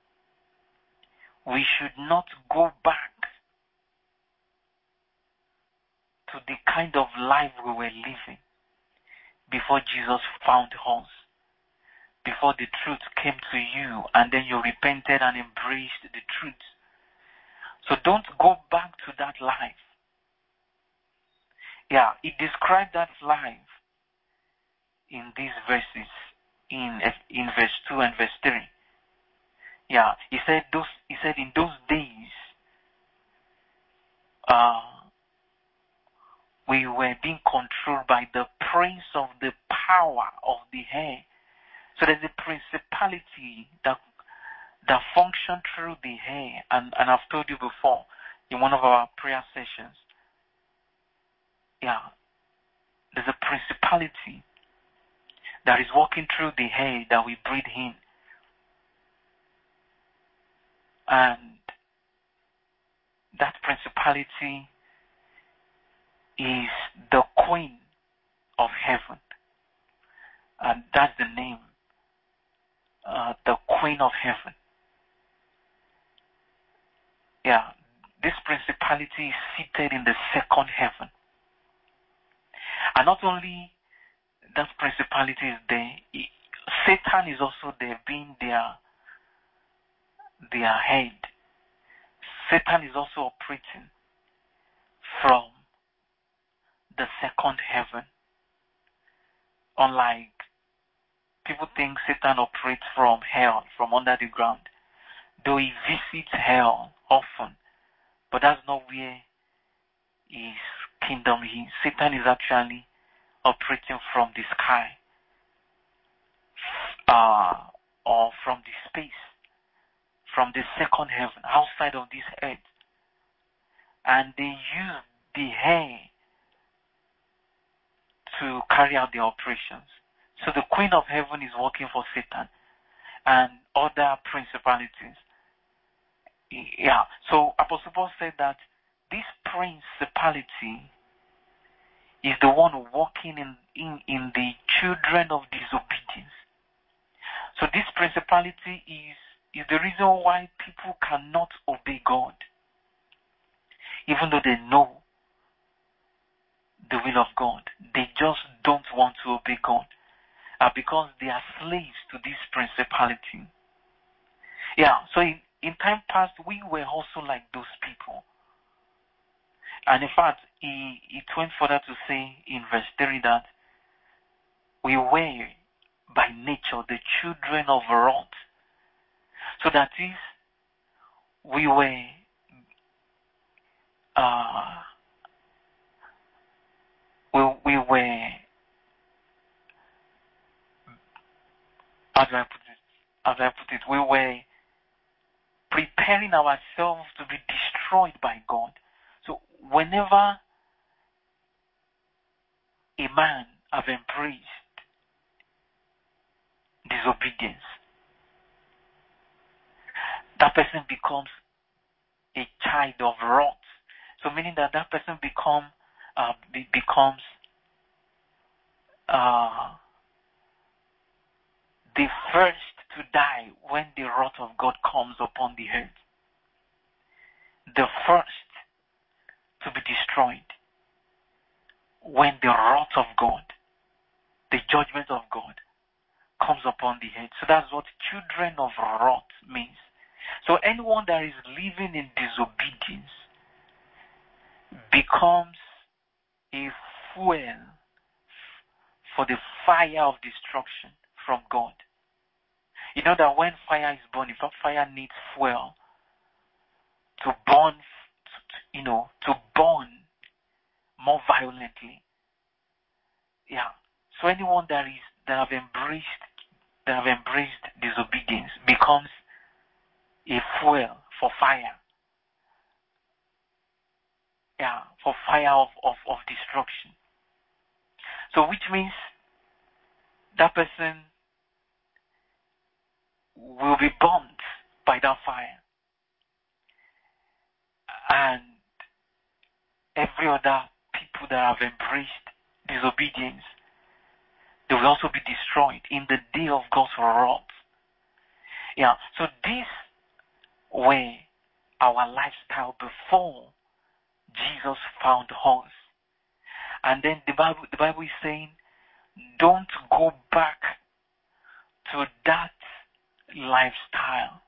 [SPEAKER 1] we should not go back to the kind of life we were living before Jesus found us, before the truth came to you and then you repented and embraced the truth. So don't go back to that life. Yeah, it described that life in these verses, in verse 2 and verse 3. Yeah, he said in those days, we were being controlled by the prince of the power of the air. So there's a principality that functioned through the air, and I've told you before in one of our prayer sessions. Yeah, there's a principality that is walking through the air that we breathe in. And that principality is the Queen of Heaven. And that's the name, the Queen of Heaven. Yeah, this principality is seated in the second heaven. And not only that principality is there, Satan is also there, being their head. Satan is also operating from the second heaven. Unlike people think Satan operates from hell, from under the ground. Though he visits hell often, but that's not where his kingdom is. Satan is actually operating from the sky, or from the space, from the second heaven, outside of this earth. And they use the air to carry out their operations. So the Queen of Heaven is working for Satan and other principalities. Yeah. So Apostle Paul said that this principality is the one working in the children of disobedience. So this principality is the reason why people cannot obey God, even though they know the will of God. They just don't want to obey God. because they are slaves to this principality. Yeah, so in time past, we were also like those people. And in fact, it went further to say in verse 3 that we were by nature the children of wrath. So that is, we were we were, how do I put it? We were preparing ourselves to be destroyed by God. So whenever a man have embraced disobedience, that person becomes a child of wrath. So meaning that person becomes the first to die when the wrath of God comes upon the earth. The first to be destroyed when the wrath of God, the judgment of God, comes upon the earth. So that's what children of wrath means. So anyone that is living in disobedience becomes a fuel for the fire of destruction from God. You know that when fire is burning, fire needs fuel to burn, to burn more violently. Yeah. So anyone that have embraced disobedience becomes a fuel for fire. Yeah, for fire of destruction. So which means that person will be burnt by that fire. And every other people that have embraced disobedience, they will also be destroyed in the day of God's wrath. Yeah, so this were our lifestyle before Jesus found us. And then the Bible is saying, don't go back to that lifestyle.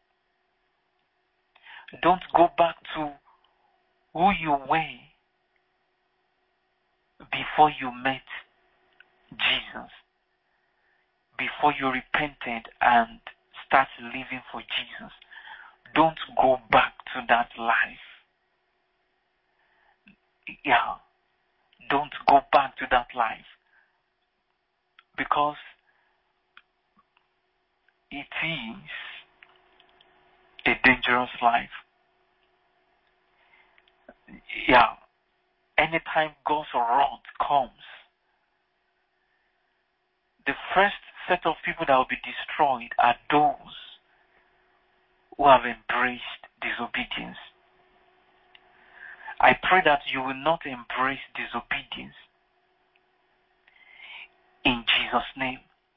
[SPEAKER 1] Don't go back to who you were before you met Jesus, before you repented and start living for Jesus. Don't go back to that life. Yeah, don't go back to that life, because it is a dangerous life. Yeah, anytime God's wrath comes, the first set of people that will be destroyed are those who have embraced disobedience. I pray that you will not embrace disobedience in Jesus' name.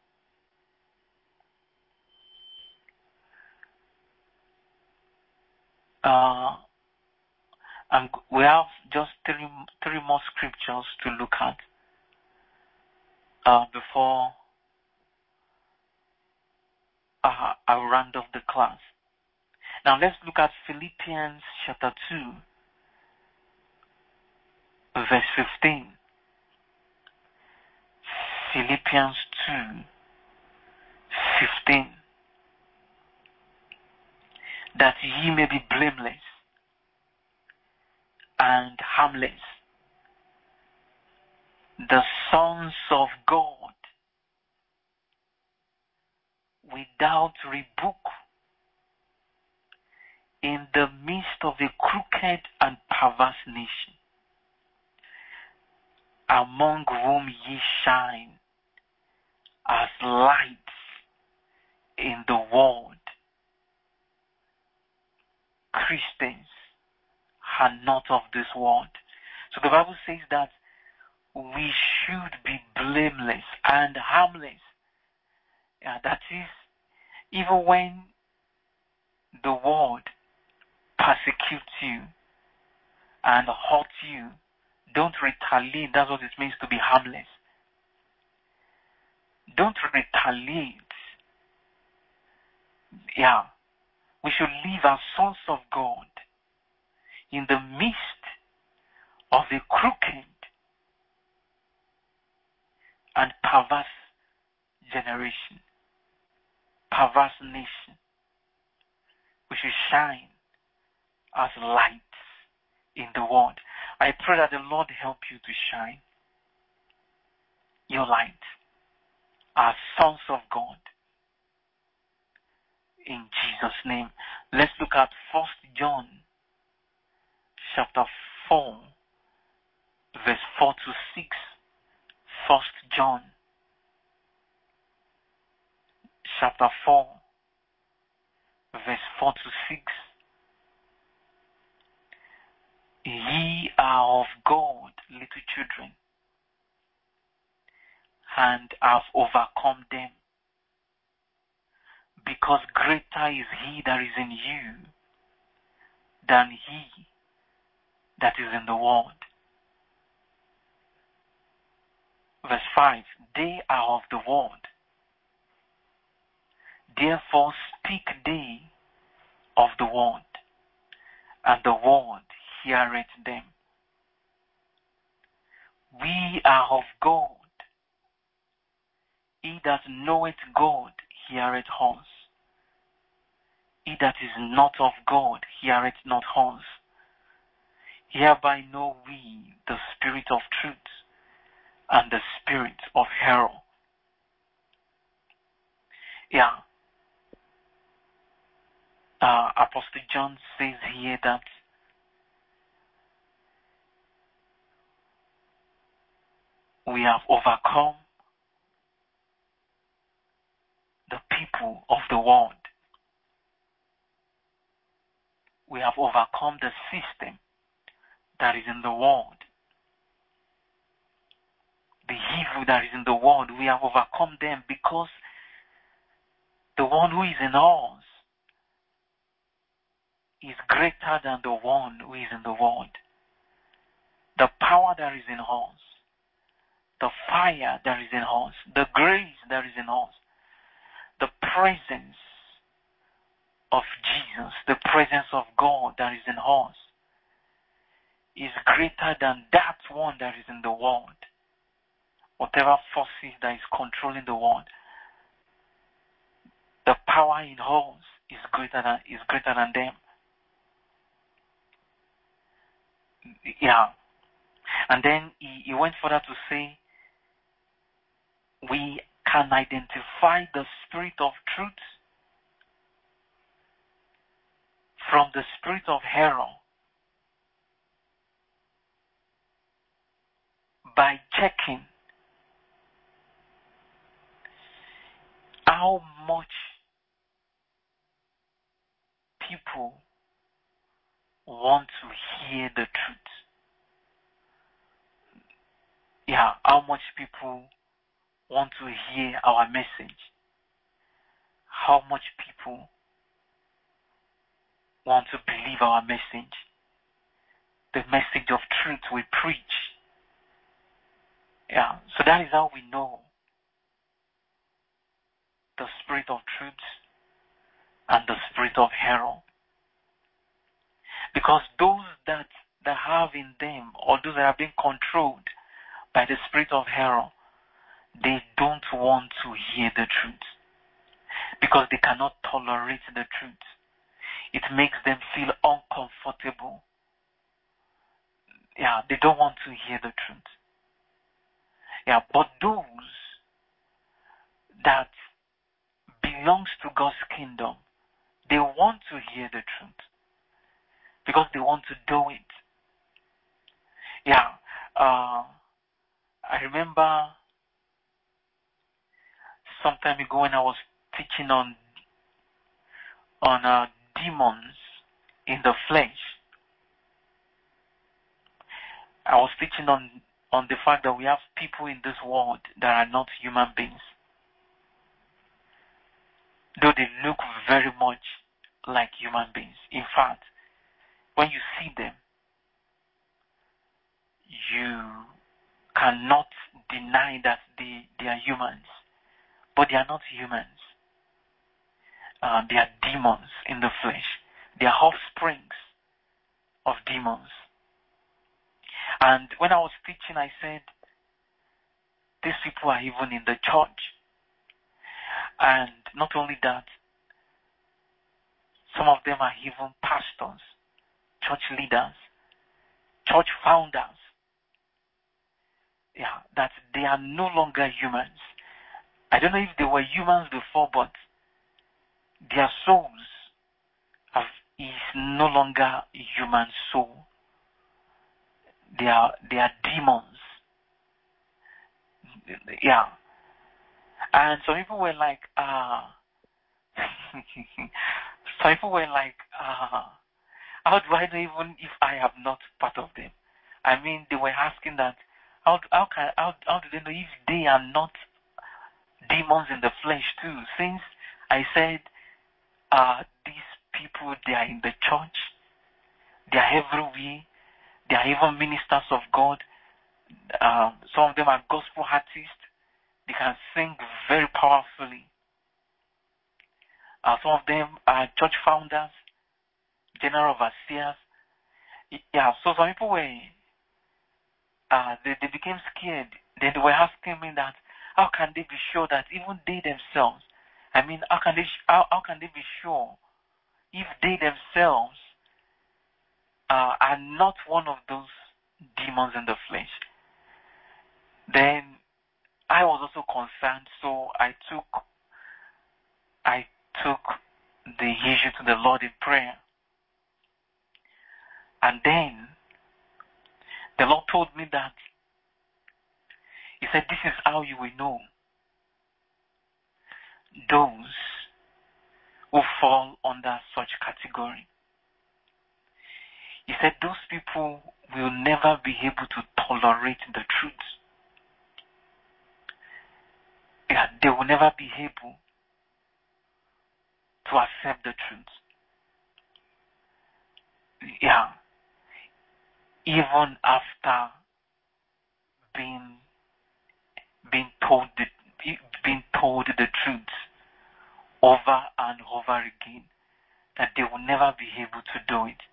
[SPEAKER 1] And we have just three more scriptures to look at before I round off the class. Now let's look at Philippians chapter 2, verse 15. Philippians 2, 15. That ye may be blameless and harmless, the sons of God, without rebuke, in the midst of a crooked and perverse nation, among whom ye shine as lights in the world. Christians are not of this world. So the Bible says that we should be blameless and harmless. Yeah, that is, even when the world persecutes you and hurts you, don't retaliate. That's what it means to be harmless. Don't retaliate. Yeah. We should live as sons of God in the midst of the crooked and perverse generation, perverse nation. We should shine as lights in the world. I pray that the Lord help you to shine your light as sons of God. In Jesus' name. Let's look at 1 John chapter 4, verse 4 to 6. 1 John chapter 4, verse 4 to 6. Ye are of God, little children, and have overcome them, because greater is he that is in you than he that is in the world. Verse 5, they are of the world, therefore speak they of the world, and the world heareth them. We are of God. He that knoweth God heareth us. He that is not of God heareth not us. Hereby know we the spirit of truth and the spirit of error. Yeah. Apostle John says here that we have overcome the people of the world. We have overcome the system that is in the world. The evil that is in the world, we have overcome them because the one who is in us is greater than the one who is in the world. The power that is in us, the fire that is in us, the grace that is in us, the presence of Jesus, the presence of God that is in us is greater than that one that is in the world. Whatever forces that is controlling the world, the power in us is greater than them. Yeah. And then he went further to say, we can identify the spirit of truth from the spirit of error by checking how much people want to hear the truth. Yeah, how much people want to hear our message. How much people want to believe our message. The message of truth we preach. Yeah, so that is how we know the spirit of truth and the spirit of error. Because those that have in them, or those that have been controlled by the spirit of error, they don't want to hear the truth. Because they cannot tolerate the truth. It makes them feel uncomfortable. Yeah, they don't want to hear the truth. Yeah, but those that belongs to God's kingdom, they want to hear the truth because they want to do it. Yeah, I remember some time ago when I was teaching on demons in the flesh. I was teaching on the fact that we have people in this world that are not human beings. Though they look very much like human beings. In fact, when you see them, you cannot deny that they are humans. but they are not humans. They are demons in the flesh. They are offsprings of demons. And when I was teaching, I said, these people are even in the church. And not only that, some of them are even pastors, church leaders, church founders. Yeah, that they are no longer humans. I don't know if they were humans before, but their souls is no longer human soul. They are demons. Yeah. And some people were like, some people were like, how do I know even if I am not part of them? I mean, they were asking that, how do they know if they are not demons in the flesh too? Since I said, these people, they are in the church, they are everywhere, they are even ministers of God. Some of them are gospel artists. They can sing very powerfully. Some of them are church founders, general overseers. Yeah, so some people were, they became scared. Then they were asking me that, how can they be sure that even they themselves, I mean, how can they be sure if they themselves are not one of those demons in the flesh? Then I was also concerned, so I took the issue to the Lord in prayer. And then the Lord told me that, He said, this is how you will know those who fall under such category. He said, those people will never be able to tolerate the truth. Yeah, they will never be able to accept the truth. Yeah. Even after being told the truth over and over again, that they will never be able to do it.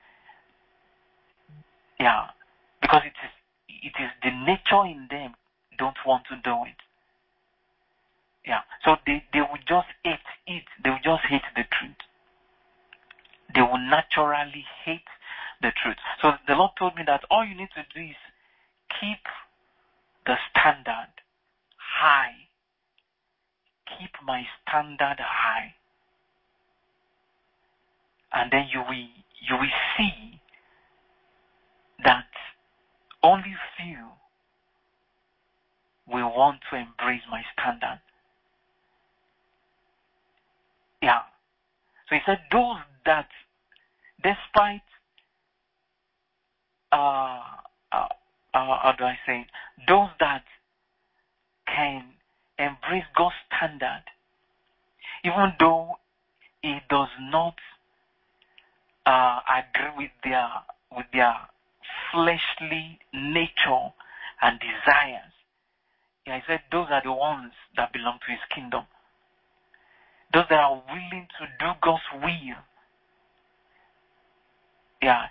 [SPEAKER 1] Yeah. Because it is the nature in them don't want to do it. Yeah. So they will just hate it. They will just hate the truth. They will naturally hate the truth. So the Lord told me that all you need to do is keep the standard high. Keep my standard high. And then you will see that only few will want to embrace my standard. Yeah. So He said those that, despite how do I say it? Those that can embrace God's standard, even though it does not agree with their fleshly nature and desires. Yeah, He said those are the ones that belong to His kingdom. Those that are willing to do God's will. Yeah.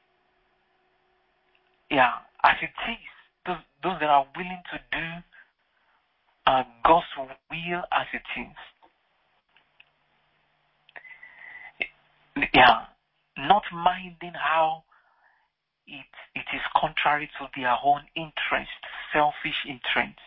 [SPEAKER 1] Yeah, as it is. Those that are willing to do God's will as it is. Yeah. Not minding how it is contrary to their own interests, selfish interests,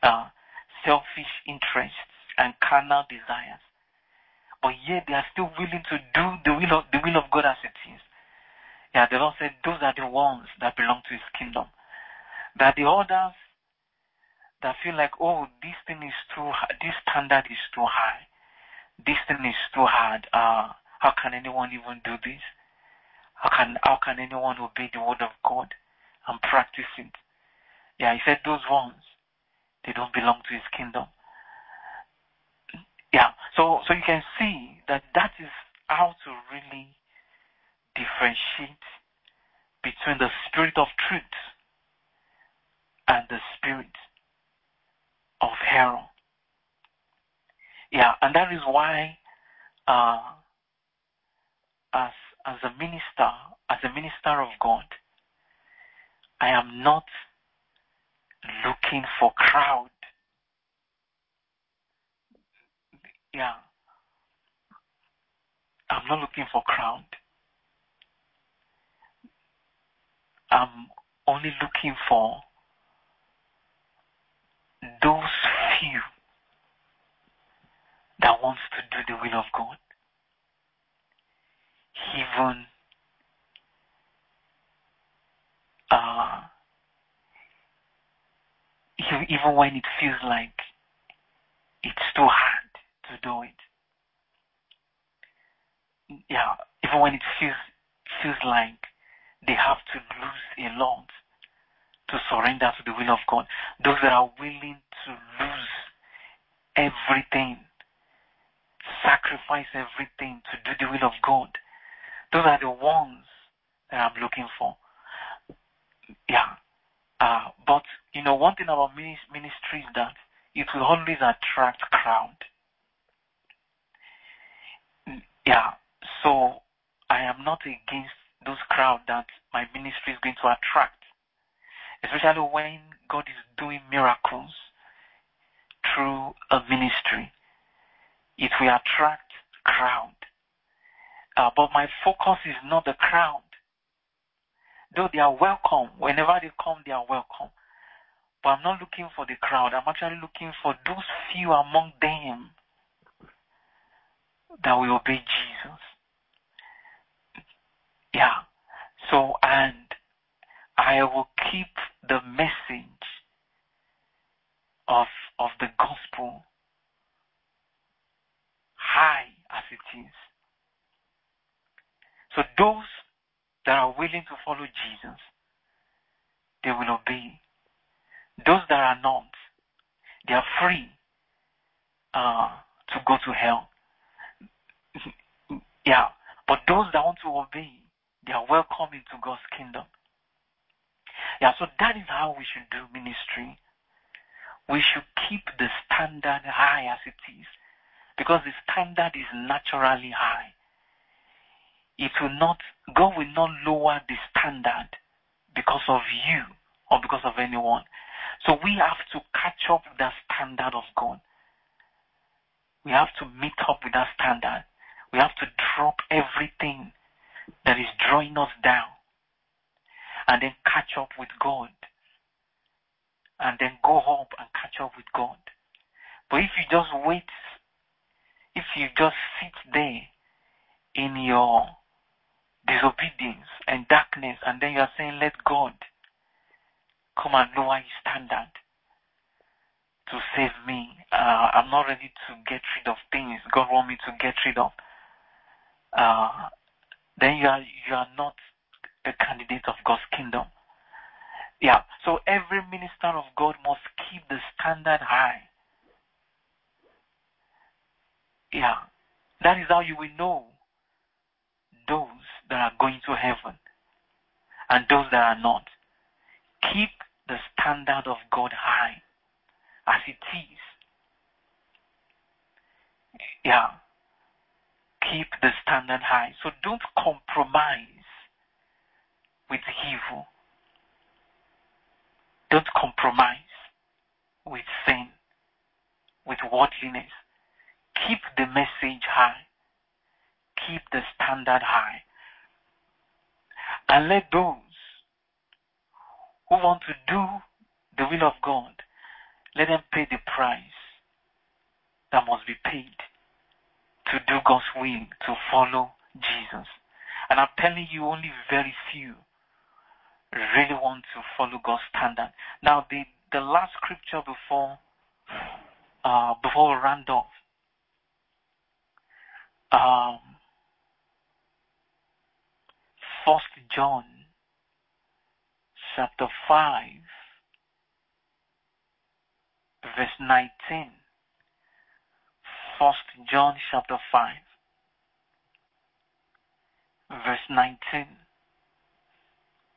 [SPEAKER 1] and carnal desires. But yet they are still willing to do the will of God as it is. Yeah, the Lord said those are the ones that belong to His kingdom. That the others that feel like, oh, this standard is too high. This thing is too hard. How can anyone even do this? How can anyone obey the word of God and practice it? Yeah, He said those ones, they don't belong to His kingdom. Yeah, so you can see that is how to really differentiate between the spirit of truth and the spirit of error. Yeah, and that is why as a minister of God, I am not looking for crowd. Yeah. I'm not looking for crowd. I'm only looking for those few that wants to do the will of God. Even when it feels like it's too hard to do it. Yeah, even when it feels like they have to lose a lot to surrender to the will of God. Those that are willing to lose everything, sacrifice everything to do the will of God. Those are the ones that I'm looking for. Yeah. But, one thing about ministry is that it will always attract crowd. Yeah. So, I am not against those crowd that my ministry is going to attract. Especially when God is doing miracles through a ministry. It will attract crowd. But my focus is not the crowd. Though they are welcome, whenever they come, they are welcome. But I'm not looking for the crowd. I'm actually looking for those few among them that will obey Jesus. Yeah. So, and I will keep the message of the gospel high as it is. So those that are willing to follow Jesus, they will obey. Those that are not, they are free to go to hell. Yeah. But those that want to obey, they are welcome into God's kingdom. Yeah, so that is how we should do ministry. We should keep the standard high as it is, because the standard is naturally high. God will not lower the standard because of you or because of anyone. So we have to catch up with that standard of God. We have to meet up with that standard. We have to drop everything that is drawing us down and then catch up with God. And then go up and catch up with God. But if you just wait, if you just sit there in your disobedience and darkness, and then you are saying, let God come and lower his standard to save me. I'm not ready to get rid of things God wants me to get rid of. Then you are not a candidate of God's kingdom. Yeah. So every minister of God must keep the standard high. Yeah. That is how you will know those that are going to heaven and those that are not. Keep the standard of God high as it is. Yeah. Keep the standard high. So don't compromise with evil. Don't compromise with sin, with worldliness. Keep the message high. Keep the standard high. And let those who want to do the will of God, let them pay the price that must be paid to do God's will, to follow Jesus. And I'm telling you, only very few really want to follow God's standard. Now, the last scripture before we round off, 1 John chapter 5, verse 19. 1 John chapter 5, verse 19.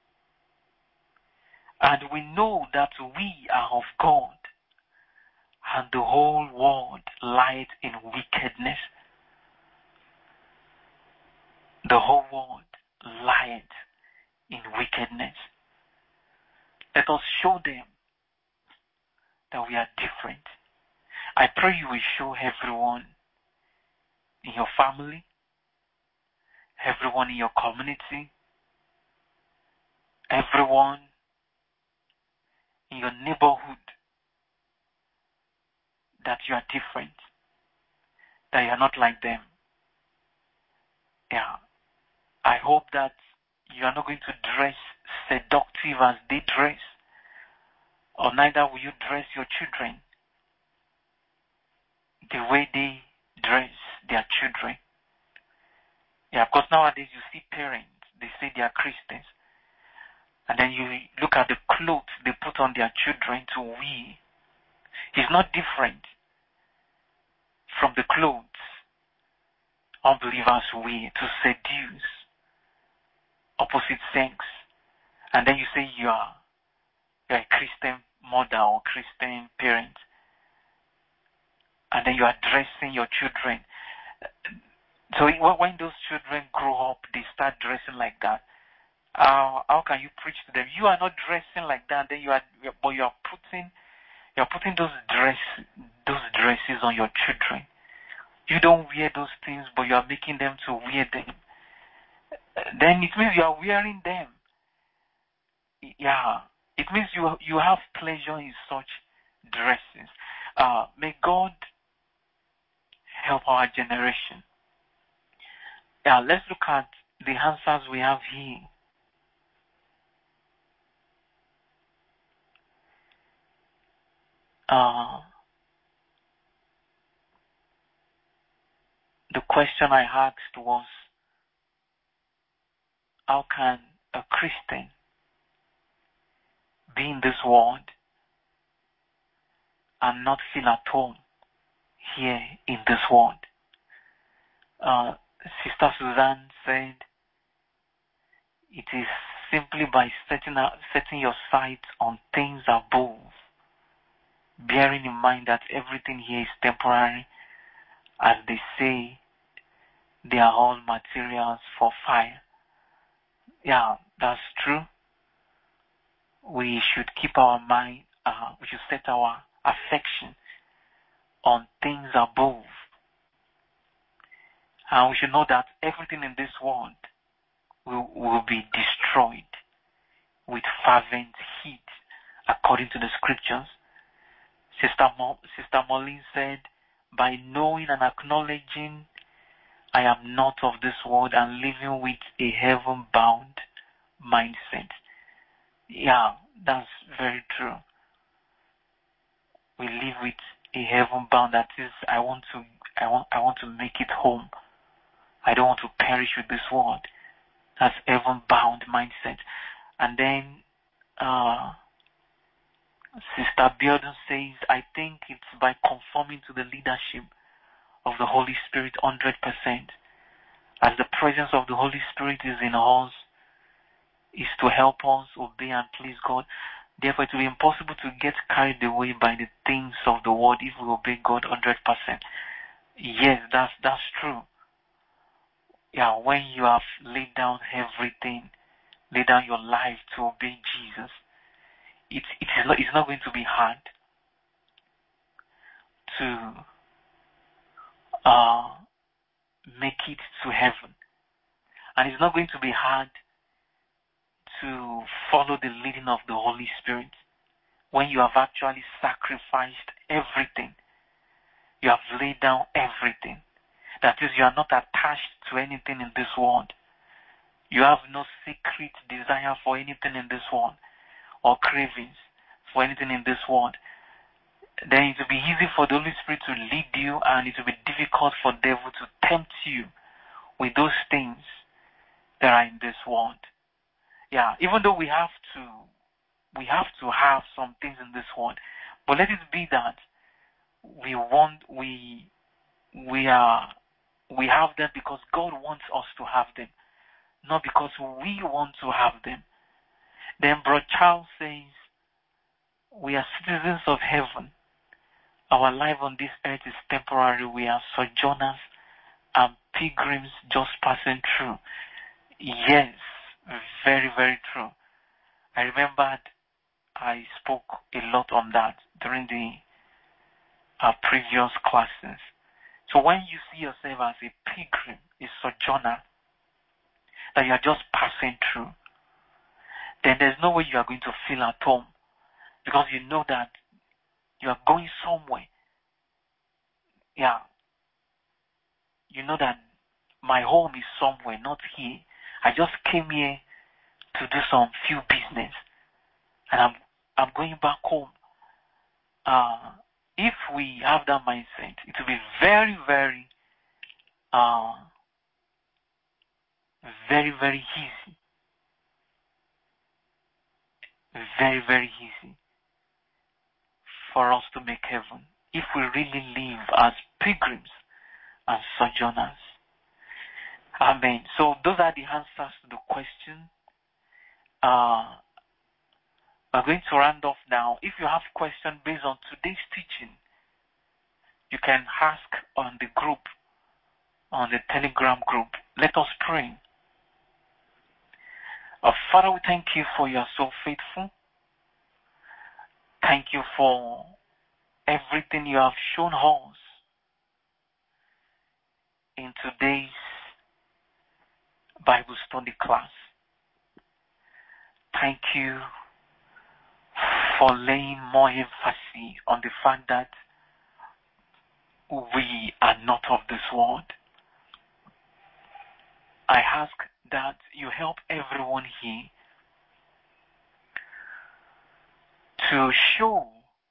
[SPEAKER 1] And we know that we are of God, and the whole world lieth in wickedness. The whole world lieth in wickedness. Let us show them that we are different. I pray you will show everyone in your family, everyone in your community, everyone in your neighborhood that you are different, that you are not like them. Yeah. I hope that you are not going to dress seductive as they dress, or neither will you dress your children the way they dress their children. Yeah, because nowadays you see parents, they say they are Christians, and then you look at the clothes they put on their children to wear. It's not different from the clothes unbelievers wear to seduce opposite sex. And then you say you're a Christian mother or Christian parent, and then you are dressing your children. So when those children grow up, they start dressing like that. How can you preach to them? You are not dressing like that. Then you are putting those dresses on your children. You don't wear those things, but you are making them to wear them. Then it means you are wearing them. Yeah, it means you have pleasure in such dresses. May God help our generation. Yeah, let's look at the answers we have here. The question I asked was, how can a Christian be in this world and not feel at home here in this world? Sister Suzanne said, it is simply by setting your sights on things above, bearing in mind that everything here is temporary. As they say, they are all materials for fire. Yeah, that's true. We should keep our mind, we should set our affection on things above. And we should know that everything in this world will be destroyed with fervent heat, according to the scriptures. Sister Moline said, by knowing and acknowledging I am not of this world and living with a heaven-bound mindset. Yeah, that's very true. We live with a heaven-bound, that is, I want to make it home. I don't want to perish with this world. That's heaven-bound mindset. And then Sister Biodun says, I think it's by conforming to the leadership of the Holy Spirit 100%. As the presence of the Holy Spirit is in us, is to help us obey and please God. Therefore, it will be impossible to get carried away by the things of the world if we obey God 100%. Yes, that's true. Yeah, when you have laid down everything, laid down your life to obey Jesus, it's not going to be hard to make it to heaven. And it's not going to be hard to follow the leading of the Holy Spirit when you have actually sacrificed everything. You have laid down everything. That is, you are not attached to anything in this world. You have no secret desire for anything in this world, or cravings for anything in this world. Then it will be easy for the Holy Spirit to lead you, and it will be difficult for the devil to tempt you with those things that are in this world. Yeah, even though we have to have some things in this world, but let it be that we have them because God wants us to have them, not because we want to have them. Then Brother Charles says, we are citizens of heaven Our life on this earth is temporary. We are sojourners and pilgrims just passing through. Yes, very, very true. I remembered I spoke a lot on that during the previous classes. So when you see yourself as a pilgrim, a sojourner, that you are just passing through, then there's no way you are going to feel at home, because you know that you are going somewhere. Yeah. You know that my home is somewhere, not here. I just came here to do some few business, and I'm going back home. If we have that mindset, it will be very, very, very, very easy. Very, very easy for us to make heaven if we really live as pilgrims and sojourners. Amen. So those are the answers to the question. We're going to round off now. If you have questions based on today's teaching, you can ask on the group, on the Telegram group. Let us pray. Father, we thank you for you are so faithful. Thank you for everything you have shown us in today's Bible study class. Thank you for laying more emphasis on the fact that we are not of this world. I ask that you help everyone here to show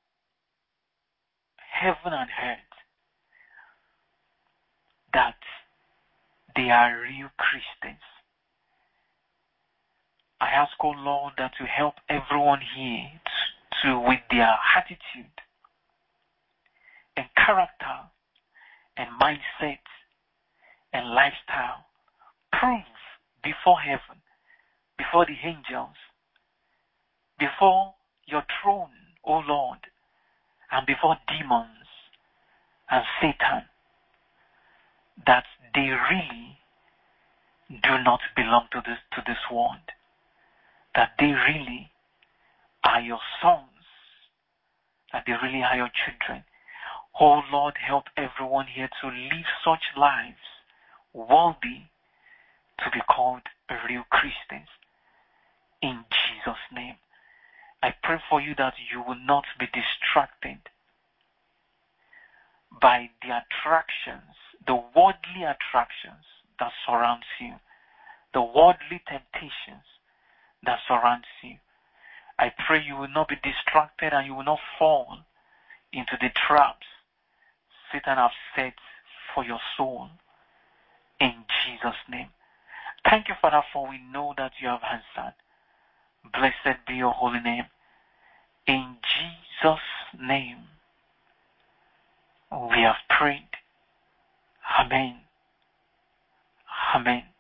[SPEAKER 1] heaven and earth that they are real Christians. I ask, oh Lord, that you help everyone here to with their attitude and character and mindset and lifestyle, prove before heaven, before the angels, before your throne, O Lord, and before demons and Satan, that they really do not belong to this world, that they really are your sons, that they really are your children. Oh Lord, help everyone here to live such lives worthy to be called real Christians. In Jesus' name, I pray for you that you will not be distracted by the attractions, the worldly attractions that surrounds you, the worldly temptations that surrounds you. I pray you will not be distracted and you will not fall into the traps Satan has set for your soul. In Jesus' name. Thank you, Father, for we know that you have answered. Blessed be your holy name. In Jesus' name, we have prayed. Amen. Amen.